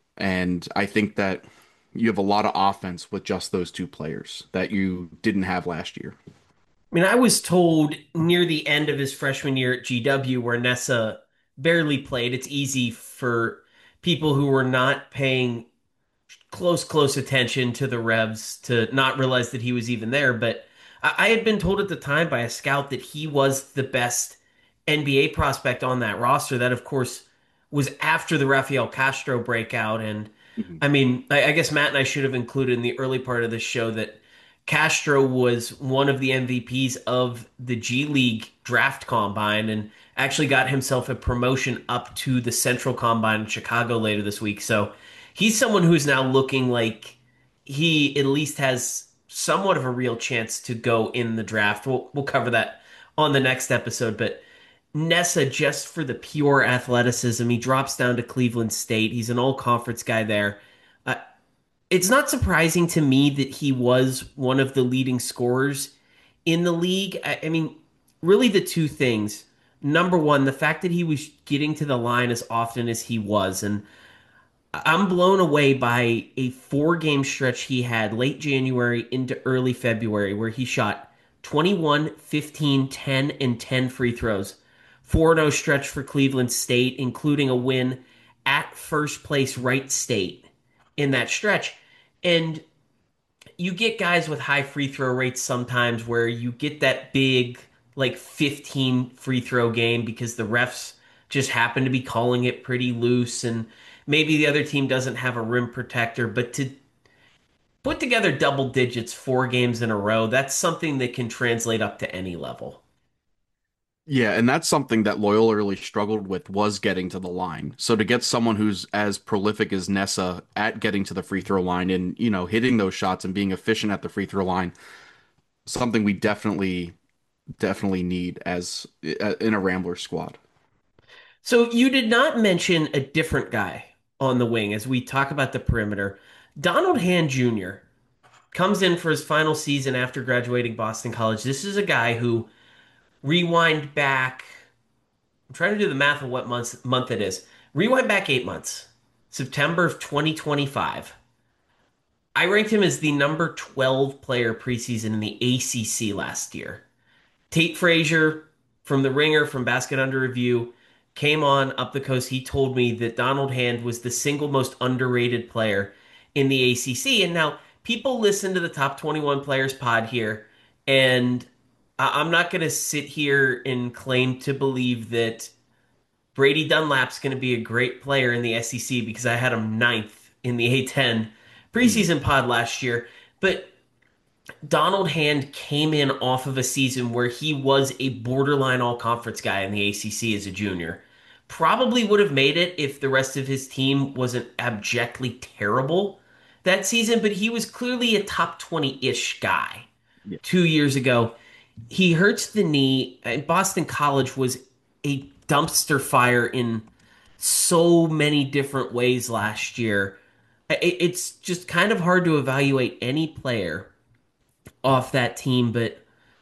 and I think that you have a lot of offense with just those two players that you didn't have last year. I mean, I was told near the end of his freshman year at G W, where Nessa barely played, it's easy for people who were not paying close, close attention to the Revs to not realize that he was even there. But I, I had been told at the time by a scout that he was the best N B A prospect on that roster. That, of course, was after the Rafael Castro breakout. And Mhm. I mean, I, I guess Matt and I should have included in the early part of this show that Castro was one of the M V Ps of the G League draft combine and actually got himself a promotion up to the Central Combine in Chicago later this week. So he's someone who's now looking like he at least has somewhat of a real chance to go in the draft. We'll we'll cover that on the next episode, but Nessa, just for the pure athleticism, he drops down to Cleveland State. He's an all conference guy there. Uh, it's not surprising to me that he was one of the leading scorers in the league. I, I mean, really, the two things. Number one, the fact that he was getting to the line as often as he was. And I'm blown away by a four game stretch he had late January into early February where he shot twenty-one, fifteen, ten, and ten free throws. four oh stretch for Cleveland State, including a win at first place Wright State in that stretch. And you get guys with high free throw rates sometimes where you get that big, like fifteen free throw game because the refs just happen to be calling it pretty loose and maybe the other team doesn't have a rim protector. But to put together double digits four games in a row, that's something that can translate up to any level. Yeah, and that's something that Loyola really struggled with was getting to the line. So to get someone who's as prolific as Nessa at getting to the free throw line and, you know, hitting those shots and being efficient at the free throw line, something we definitely definitely need as uh, in a Rambler squad. So you did not mention a different guy on the wing as we talk about the perimeter. Donald Hand Junior comes in for his final season after graduating Boston College. This is a guy who rewind back. I'm trying to do the math of what month month it is. Rewind back eight months. September of twenty twenty-five. I ranked him as the number twelve player preseason in the A C C last year. Tate Frazier from The Ringer, from Basket Under Review, came on up the coast. He told me that Donald Hand was the single most underrated player in the A C C. And now people listen to the Top twenty-one Players pod here, and I- I'm not going to sit here and claim to believe that Brady Dunlap's going to be a great player in the S E C because I had him ninth in the A ten Mm. preseason pod last year. But Donald Hand came in off of a season where he was a borderline all conference guy in the A C C as a junior. Probably would have made it if the rest of his team wasn't abjectly terrible that season, but he was clearly a top twenty-ish guy Yeah. two years ago. He hurts the knee, and Boston College was a dumpster fire in so many different ways last year. It- It's just kind of hard to evaluate any player off that team, but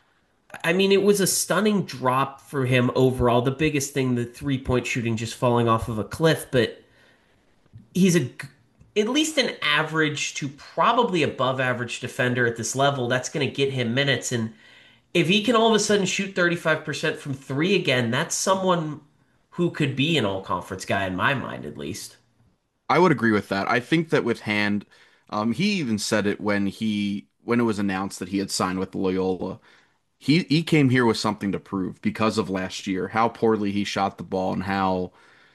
I mean, it was a stunning drop for him overall. The biggest thing, the three point shooting just falling off of a cliff, but he's a at least an average to probably above average defender at this level. That's going to get him minutes. And if he can all of a sudden shoot thirty-five percent from three again, that's someone who could be an all conference guy in my mind, at least. I would agree with that. I think that with Hand, um, he even said it when he when it was announced that he had signed with Loyola. He he came here with something to prove because of last year, how poorly he shot the ball and how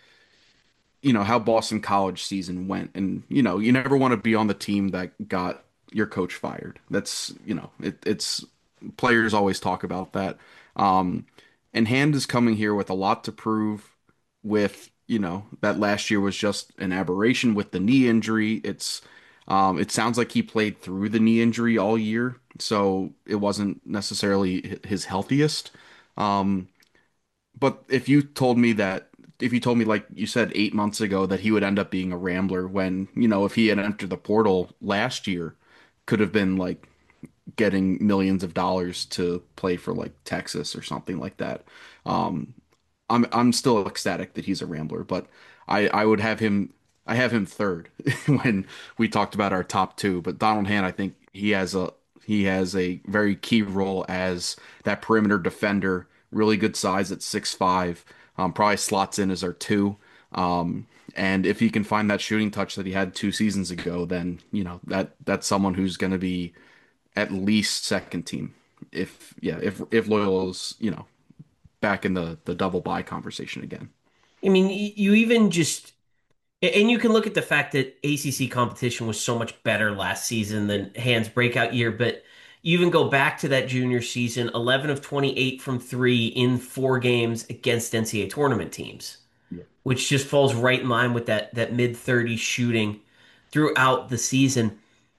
you know how Boston College season went. And you know, you never want to be on the team that got your coach fired. That's, you know, it, it's players always talk about that. Um, and Hand is coming here with a lot to prove with, you know, that last year was just an aberration with the knee injury. It's um, it sounds like he played through the knee injury all year, so it wasn't necessarily his healthiest. Um, but if you told me that, if you told me, like you said, eight months ago that he would end up being a Rambler when, you know, if he had entered the portal last year, could have been like getting millions of dollars to play for like Texas or something like that. Um, I'm I'm still ecstatic that he's a Rambler, but I I would have him I have him third when we talked about our top two. But Donald Hand, I think he has a he has a very key role as that perimeter defender, really good size at six five. Um, probably slots in as our two. Um, and if he can find that shooting touch that he had two seasons ago, then you know that that's someone who's going to be at least second team. If yeah, if if Loyola's, you know, back in the the double bye conversation again. I mean, y- you even just and you can look at the fact that A C C competition was so much better last season than Hand's breakout year, but you even go back to that junior season, eleven of twenty-eight from three in four games against N C A A tournament teams, Yeah. which just falls right in line with that that mid thirties shooting throughout the season.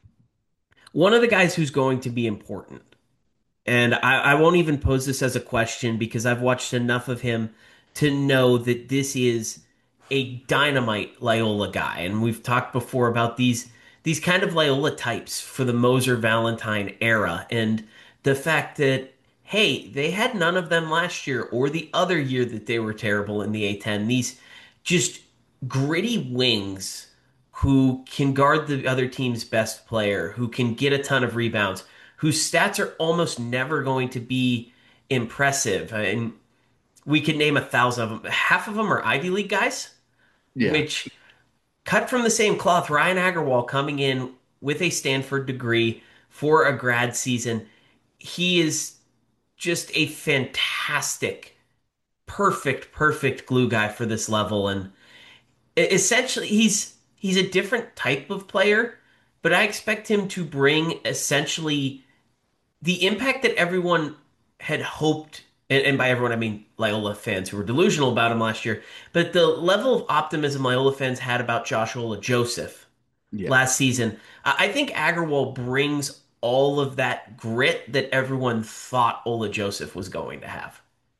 One of the guys who's going to be important, and I, I won't even pose this as a question because I've watched enough of him to know that this is a dynamite Loyola guy. And we've talked before about these these kind of Loyola types for the Moser Valentine era and the fact that hey, they had none of them last year or the other year that they were terrible in the A ten. These just gritty wings who can guard the other team's best player, who can get a ton of rebounds, whose stats are almost never going to be impressive. And we could name a thousand of them. Half of them are Ivy League guys, Yeah. which cut from the same cloth. Ryan Agarwal coming in with a Stanford degree for a grad season. He is just a fantastic, perfect, perfect glue guy for this level. And e- essentially, he's he's a different type of player, but I expect him to bring essentially the impact that everyone had hoped, and, and by everyone I mean Loyola fans who were delusional about him last year, but the level of optimism Loyola fans had about Joshua Joseph Yeah. last season, I I think Agarwal brings all of that grit that everyone thought Ola Joseph was going to have.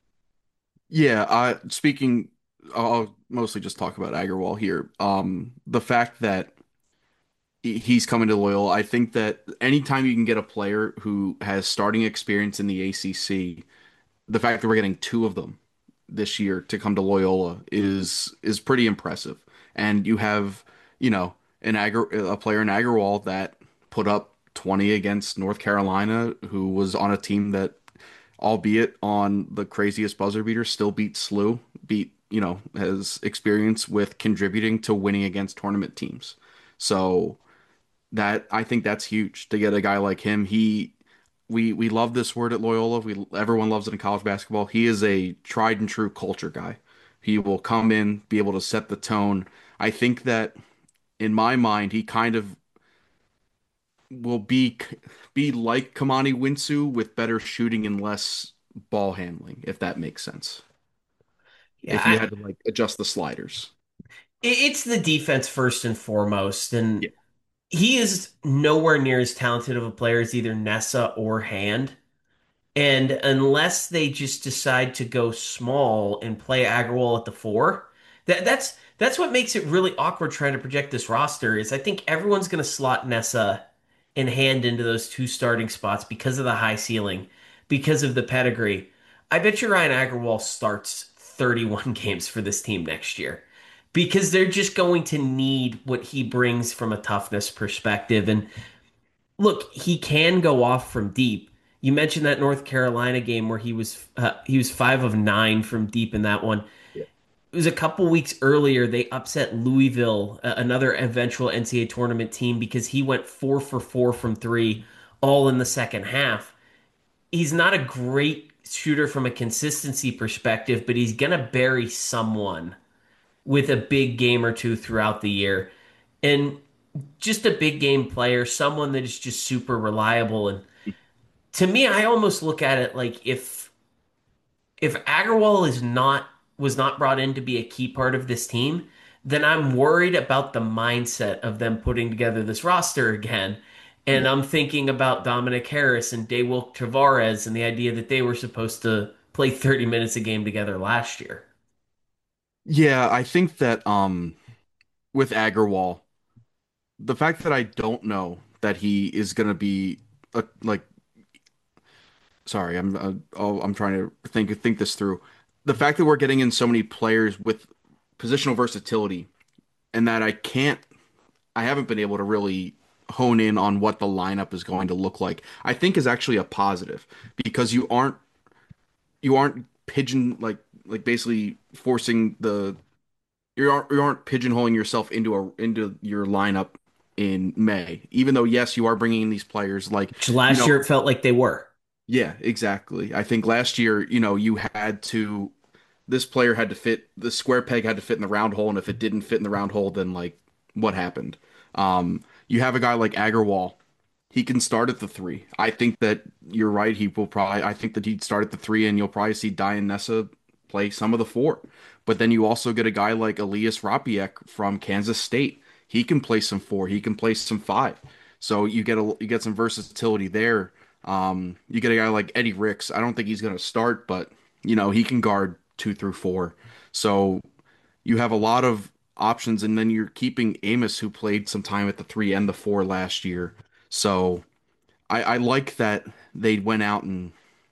Yeah, uh speaking I'll mostly just talk about Agarwal here. Um the fact that he's coming to Loyola. I think that anytime you can get a player who has starting experience in the A C C, the fact that we're getting two of them this year to come to Loyola is is pretty impressive. And you have, you know, an Agar a player in Agarwal that put up twenty against North Carolina, who was on a team that, albeit on the craziest buzzer beater, still beat S L U, beat, you know, has experience with contributing to winning against tournament teams. So that I think that's huge to get a guy like him. He we we love this word at Loyola. We everyone loves it in college basketball. He is a tried and true culture guy. He will come in, be able to set the tone. I think that in my mind, he kind of will be be like Kamani Winsu with better shooting and less ball handling, if that makes sense. Yeah, If you I, had to like adjust the sliders. it- it's the defense first and foremost, Yeah. and he is nowhere near as talented of a player as either Nessa or Hand. And unless they just decide to go small and play Agarwal at the four, that that's that's what makes it really awkward trying to project this roster. Is I think everyone's going to slot Nessa and Hand into those two starting spots because of the high ceiling, because of the pedigree. I bet you Ryan Agarwal starts thirty-one games for this team next year because they're just going to need what he brings from a toughness perspective. And look, he can go off from deep. You mentioned that North Carolina game where he was uh, he was five of nine from deep in that one. It was a couple weeks earlier they upset Louisville, uh, another eventual N C A A tournament team, because he went four for four from three, all in the second half. He's not a great shooter from a consistency perspective, but he's gonna bury someone with a big game or two throughout the year. And just a big game player, someone that is just super reliable. And to me, I almost look at it like if if Agarwal is not was not brought in to be a key part of this team, then I'm worried about the mindset of them putting together this roster again. And Yeah. I'm thinking about Dominic Harris and Daywilk Tavares and the idea that they were supposed to play thirty minutes a game together last year. Yeah, I think that um with Agarwal, the fact that I don't know that he is going to be a, like sorry, I'm uh, oh, I'm trying to think think this through. The fact that we're getting in so many players with positional versatility and that I can't I haven't been able to really hone in on what the lineup is going to look like. I think is actually a positive because you aren't you aren't pigeon like like basically forcing the you aren't you aren't pigeonholing yourself into a into your lineup in May. Even though yes, you are bringing in these players like Which you last know year it felt like they were. yeah, exactly. I think last year, you know, you had to this player had to fit the square peg had to fit in the round hole, and if it didn't fit in the round hole, then like what happened? Um, you have a guy like Agarwal. He can start at the three. I think that you're right. He will probably. I think that he'd start at the three, and you'll probably see Diane Nessa play some of the four. But then you also get a guy like Elias Rapiek from Kansas State. He can play some four. He can play some five. So you get a you get some versatility there. Um, you get a guy like Eddie Ricks. I don't think he's going to start, but you know he can guard two through four. So you have a lot of options, and then you're keeping Amos, who played some time at the three and the four last year. So I, I like that they went out and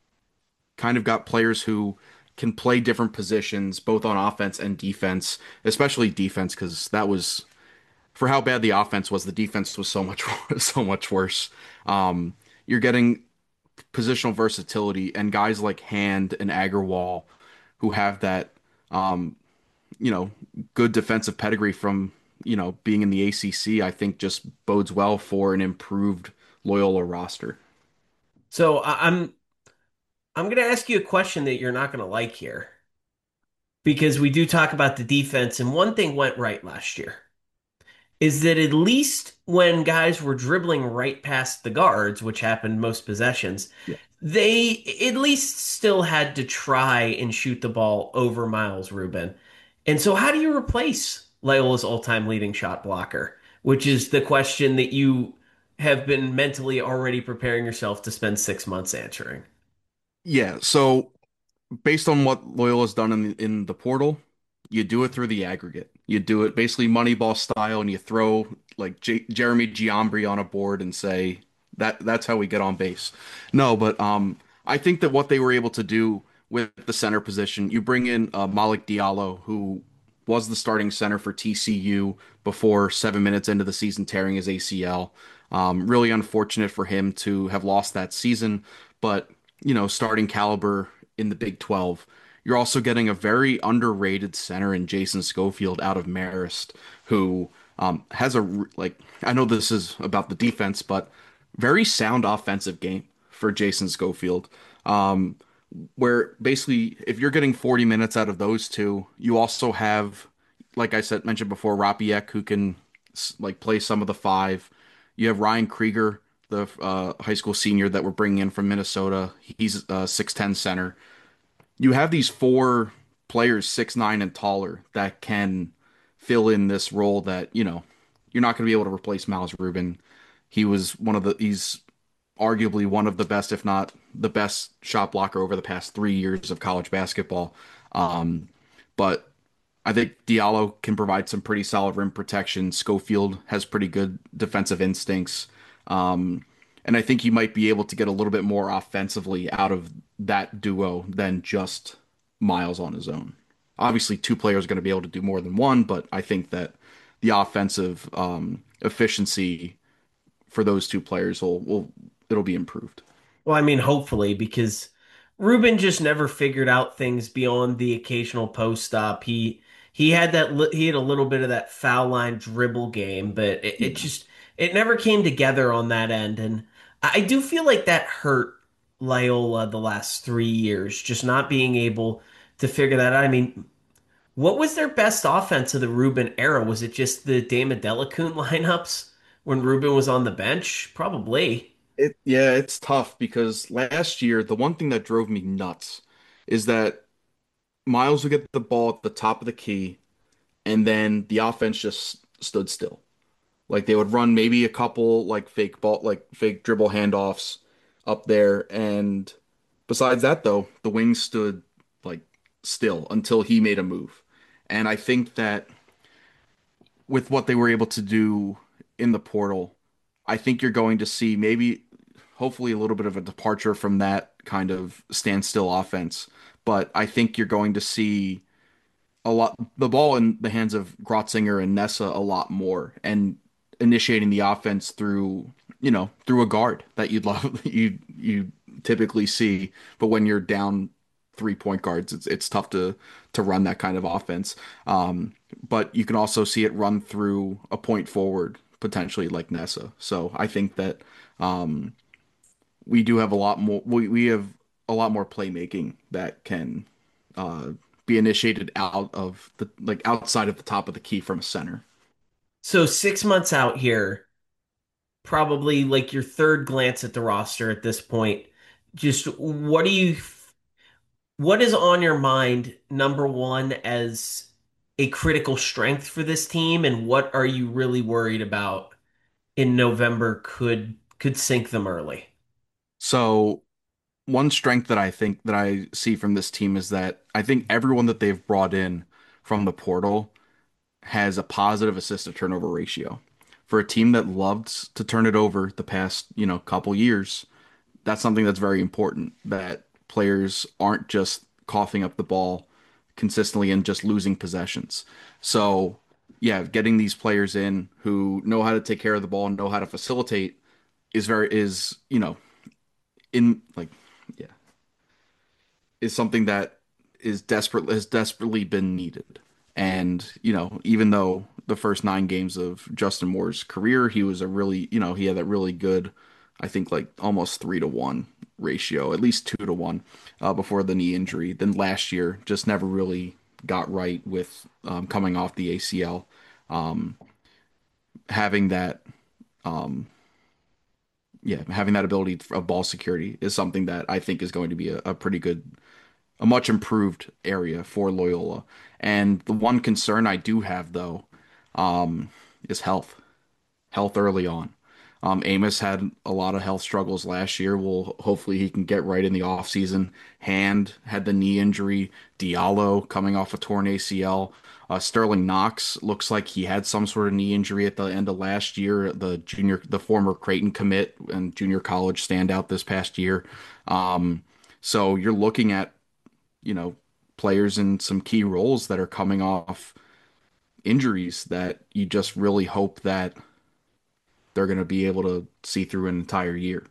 kind of got players who can play different positions, both on offense and defense, especially defense, because that was for how bad the offense was, the defense was so much so much worse. Um, you're getting positional versatility and guys like Hand and Agarwal who have that um, you know, good defensive pedigree from, you know, being in the A C C, I think just bodes well for an improved Loyola roster. So I- I'm I'm going to ask you a question that you're not going to like here because we do talk about the defense, and one thing went right last year is that at least when guys were dribbling right past the guards, which happened most possessions, Yeah. they at least still had to try and shoot the ball over Miles Rubin. And so, how do you replace Layola's all-time leading shot blocker? Which is the question that you have been mentally already preparing yourself to spend six months answering. Yeah, so based on what Loyola's done in the, in the portal, you do it through the aggregate. You do it basically Moneyball style, and you throw like J Jeremy Giambri on a board and say that that's how we get on base. No, but um, I think that what they were able to do with the center position, you bring in uh, Malik Diallo, who was the starting center for T C U before seven minutes into the season tearing his A C L. Um, really unfortunate for him to have lost that season, but you know, starting caliber in the Big twelve. You're also getting a very underrated center in Jason Schofield out of Marist, who um, has a like I know this is about the defense, but very sound offensive game for Jason Schofield. Um, where basically, if you're getting forty minutes out of those two, you also have, like I said, mentioned before, Rapiek who can like play some of the five. You have Ryan Krieger, the uh, high school senior that we're bringing in from Minnesota. He's a six ten center. You have these four players, six nine and taller, that can fill in this role that, you know, you're not going to be able to replace Miles Rubin. He was one of the, he's arguably one of the best, if not the best shot blocker over the past three years of college basketball. Um, but I think Diallo can provide some pretty solid rim protection. Schofield has pretty good defensive instincts. Um, and I think he might be able to get a little bit more offensively out of that duo than just Miles on his own. Obviously, two players are going to be able to do more than one, but I think that the offensive um, efficiency for those two players will, will it'll be improved. Well, I mean, hopefully, because Ruben just never figured out things beyond the occasional post up. He he had that li- he had a little bit of that foul line dribble game, but it, it Yeah. just it never came together on that end. And I I do feel like that hurt Loyola the last three years, just not being able to figure that out. I mean, what was their best offense of the Ruben era? Was it just the Dame Delacune lineups when Ruben was on the bench? Probably. It yeah, it's tough because last year the one thing that drove me nuts is that Miles would get the ball at the top of the key and then the offense just stood still. Like they would run maybe a couple like fake ball like fake dribble handoffs up there and besides that though, the wings stood like still until he made a move. And I think that with what they were able to do in the portal, I think you're going to see maybe, hopefully, a little bit of a departure from that kind of standstill offense. But I think you're going to see a lot the ball in the hands of Grotzinger and Nessa a lot more, and initiating the offense through, you know, through a guard that you'd love you you typically see. But when you're down three point guards, it's it's tough to to run that kind of offense. Um, but you can also see it run through a point forward potentially like Nessa. So I think that um, we do have a lot more. We we have a lot more playmaking that can uh, be initiated out of the like outside of the top of the key from a center. So six months out here, probably like your third glance at the roster at this point. Just what do you, what is on your mind, number one, as a critical strength for this team, and what are you really worried about in November could could sink them early? So one strength that I think that I see from this team is that I think everyone that they've brought in from the portal has a positive assist to turnover ratio. For a team that loved to turn it over the past, you know, couple years, that's something that's very important, that players aren't just coughing up the ball consistently and just losing possessions. So, yeah, getting these players in who know how to take care of the ball and know how to facilitate is very is, you know, in like yeah, is something that is desperate has desperately been needed. And, you know, even though the first nine games of Justin Moore's career, he was a really, you know, he had that really good, I think like almost three to one ratio, at least two to one uh, before the knee injury. Then last year just never really got right with um, coming off the A C L. Um, having that, um, yeah, having that ability of ball security is something that I think is going to be a, a pretty good a much improved area for Loyola. And the one concern I do have though, um, is health. Health early on. Um, Amos had a lot of health struggles last year. Well, hopefully he can get right in the offseason. Hand had the knee injury. Diallo coming off a torn A C L. Uh, Sterling Knox looks like he had some sort of knee injury at the end of last year. The junior, the former Creighton commit and junior college standout this past year. Um, so you're looking at, you know, players in some key roles that are coming off injuries that you just really hope that they're going to be able to see through an entire year.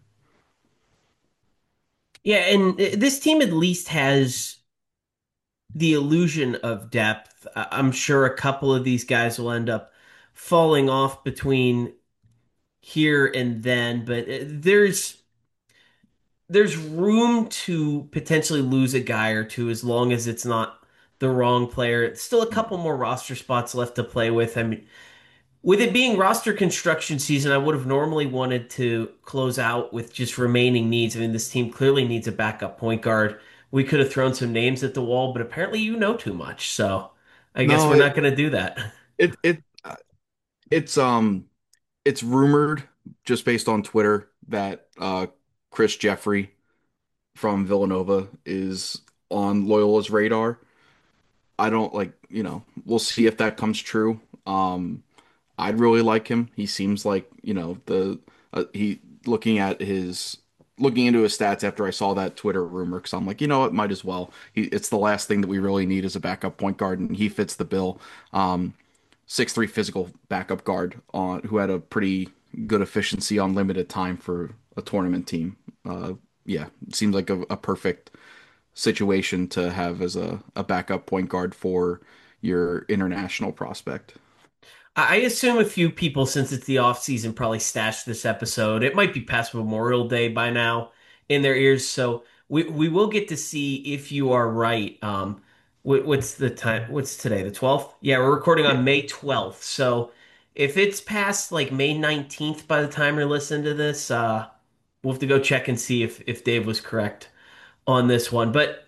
Yeah, and uh, this team at least has the illusion of depth. I- I'm sure a couple of these guys will end up falling off between here and then, but uh, there's there's room to potentially lose a guy or two as long as it's not the wrong player. Still a couple more roster spots left to play with. I mean, with it being roster construction season, I would have normally wanted to close out with just remaining needs. I mean, this team clearly needs a backup point guard. We could have thrown some names at the wall, but apparently you know too much. So I guess No, we're it not going to do that. it it uh, it's um it's rumored just based on Twitter that uh Chris Jeffrey from Villanova is on Loyola's radar. I don't like, you know, we'll see if that comes true. Um, I'd really like him. He seems like, you know, the uh, he looking at his looking into his stats after I saw that Twitter rumor because I'm like, you know what, might as well. He, it's the last thing that we really need as a backup point guard, and he fits the bill. Um, six three physical backup guard on who had a pretty good efficiency on limited time for a tournament team. Uh, yeah, seems like a, a perfect situation to have as a, a backup point guard for your international prospect. I assume a few people, since it's the off season, probably stashed this episode. It might be past Memorial Day by now in their ears, so we we will get to see if you are right. Um, what, what's the time? What's today? The twelfth? Yeah, we're recording Yeah. on May twelfth. So if it's past like May nineteenth by the time you're listening to this, uh, we'll have to go check and see if if Dave was correct on this one. But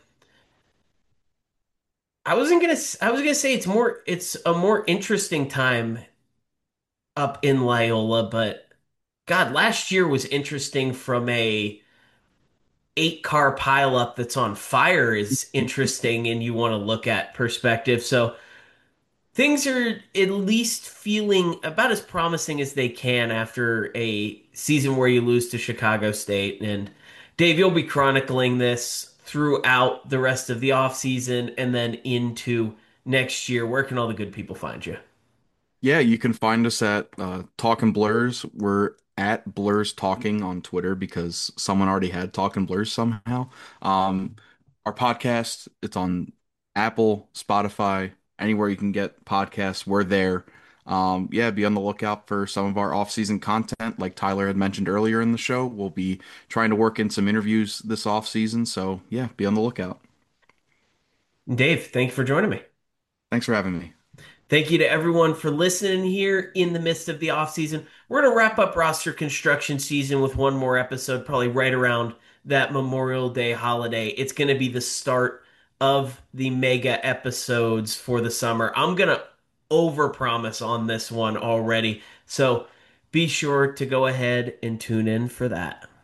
I wasn't gonna. s- I was gonna say it's more. It's a more interesting time up in Loyola, but God, last year was interesting from a eight car pileup that's on fire is interesting and you want to look at perspective. So things are at least feeling about as promising as they can after a season where you lose to Chicago State. And Dave, you'll be chronicling this throughout the rest of the offseason and then into next year. Where can all the good people find you? Yeah, you can find us at uh, Talking Blurs. We're at Blurs Talking on Twitter because someone already had Talking Blurs somehow. Um, our podcast, it's on Apple, Spotify, anywhere you can get podcasts. We're there. Um, yeah, be on the lookout for some of our off-season content. Like Tyler had mentioned earlier in the show, we'll be trying to work in some interviews this off-season. So yeah, be on the lookout. Dave, thank you for joining me. Thanks for having me. Thank you to everyone for listening here in the midst of the offseason. We're going to wrap up roster construction season with one more episode, probably right around that Memorial Day holiday. It's going to be the start of the mega episodes for the summer. I'm going to overpromise on this one already. So be sure to go ahead and tune in for that.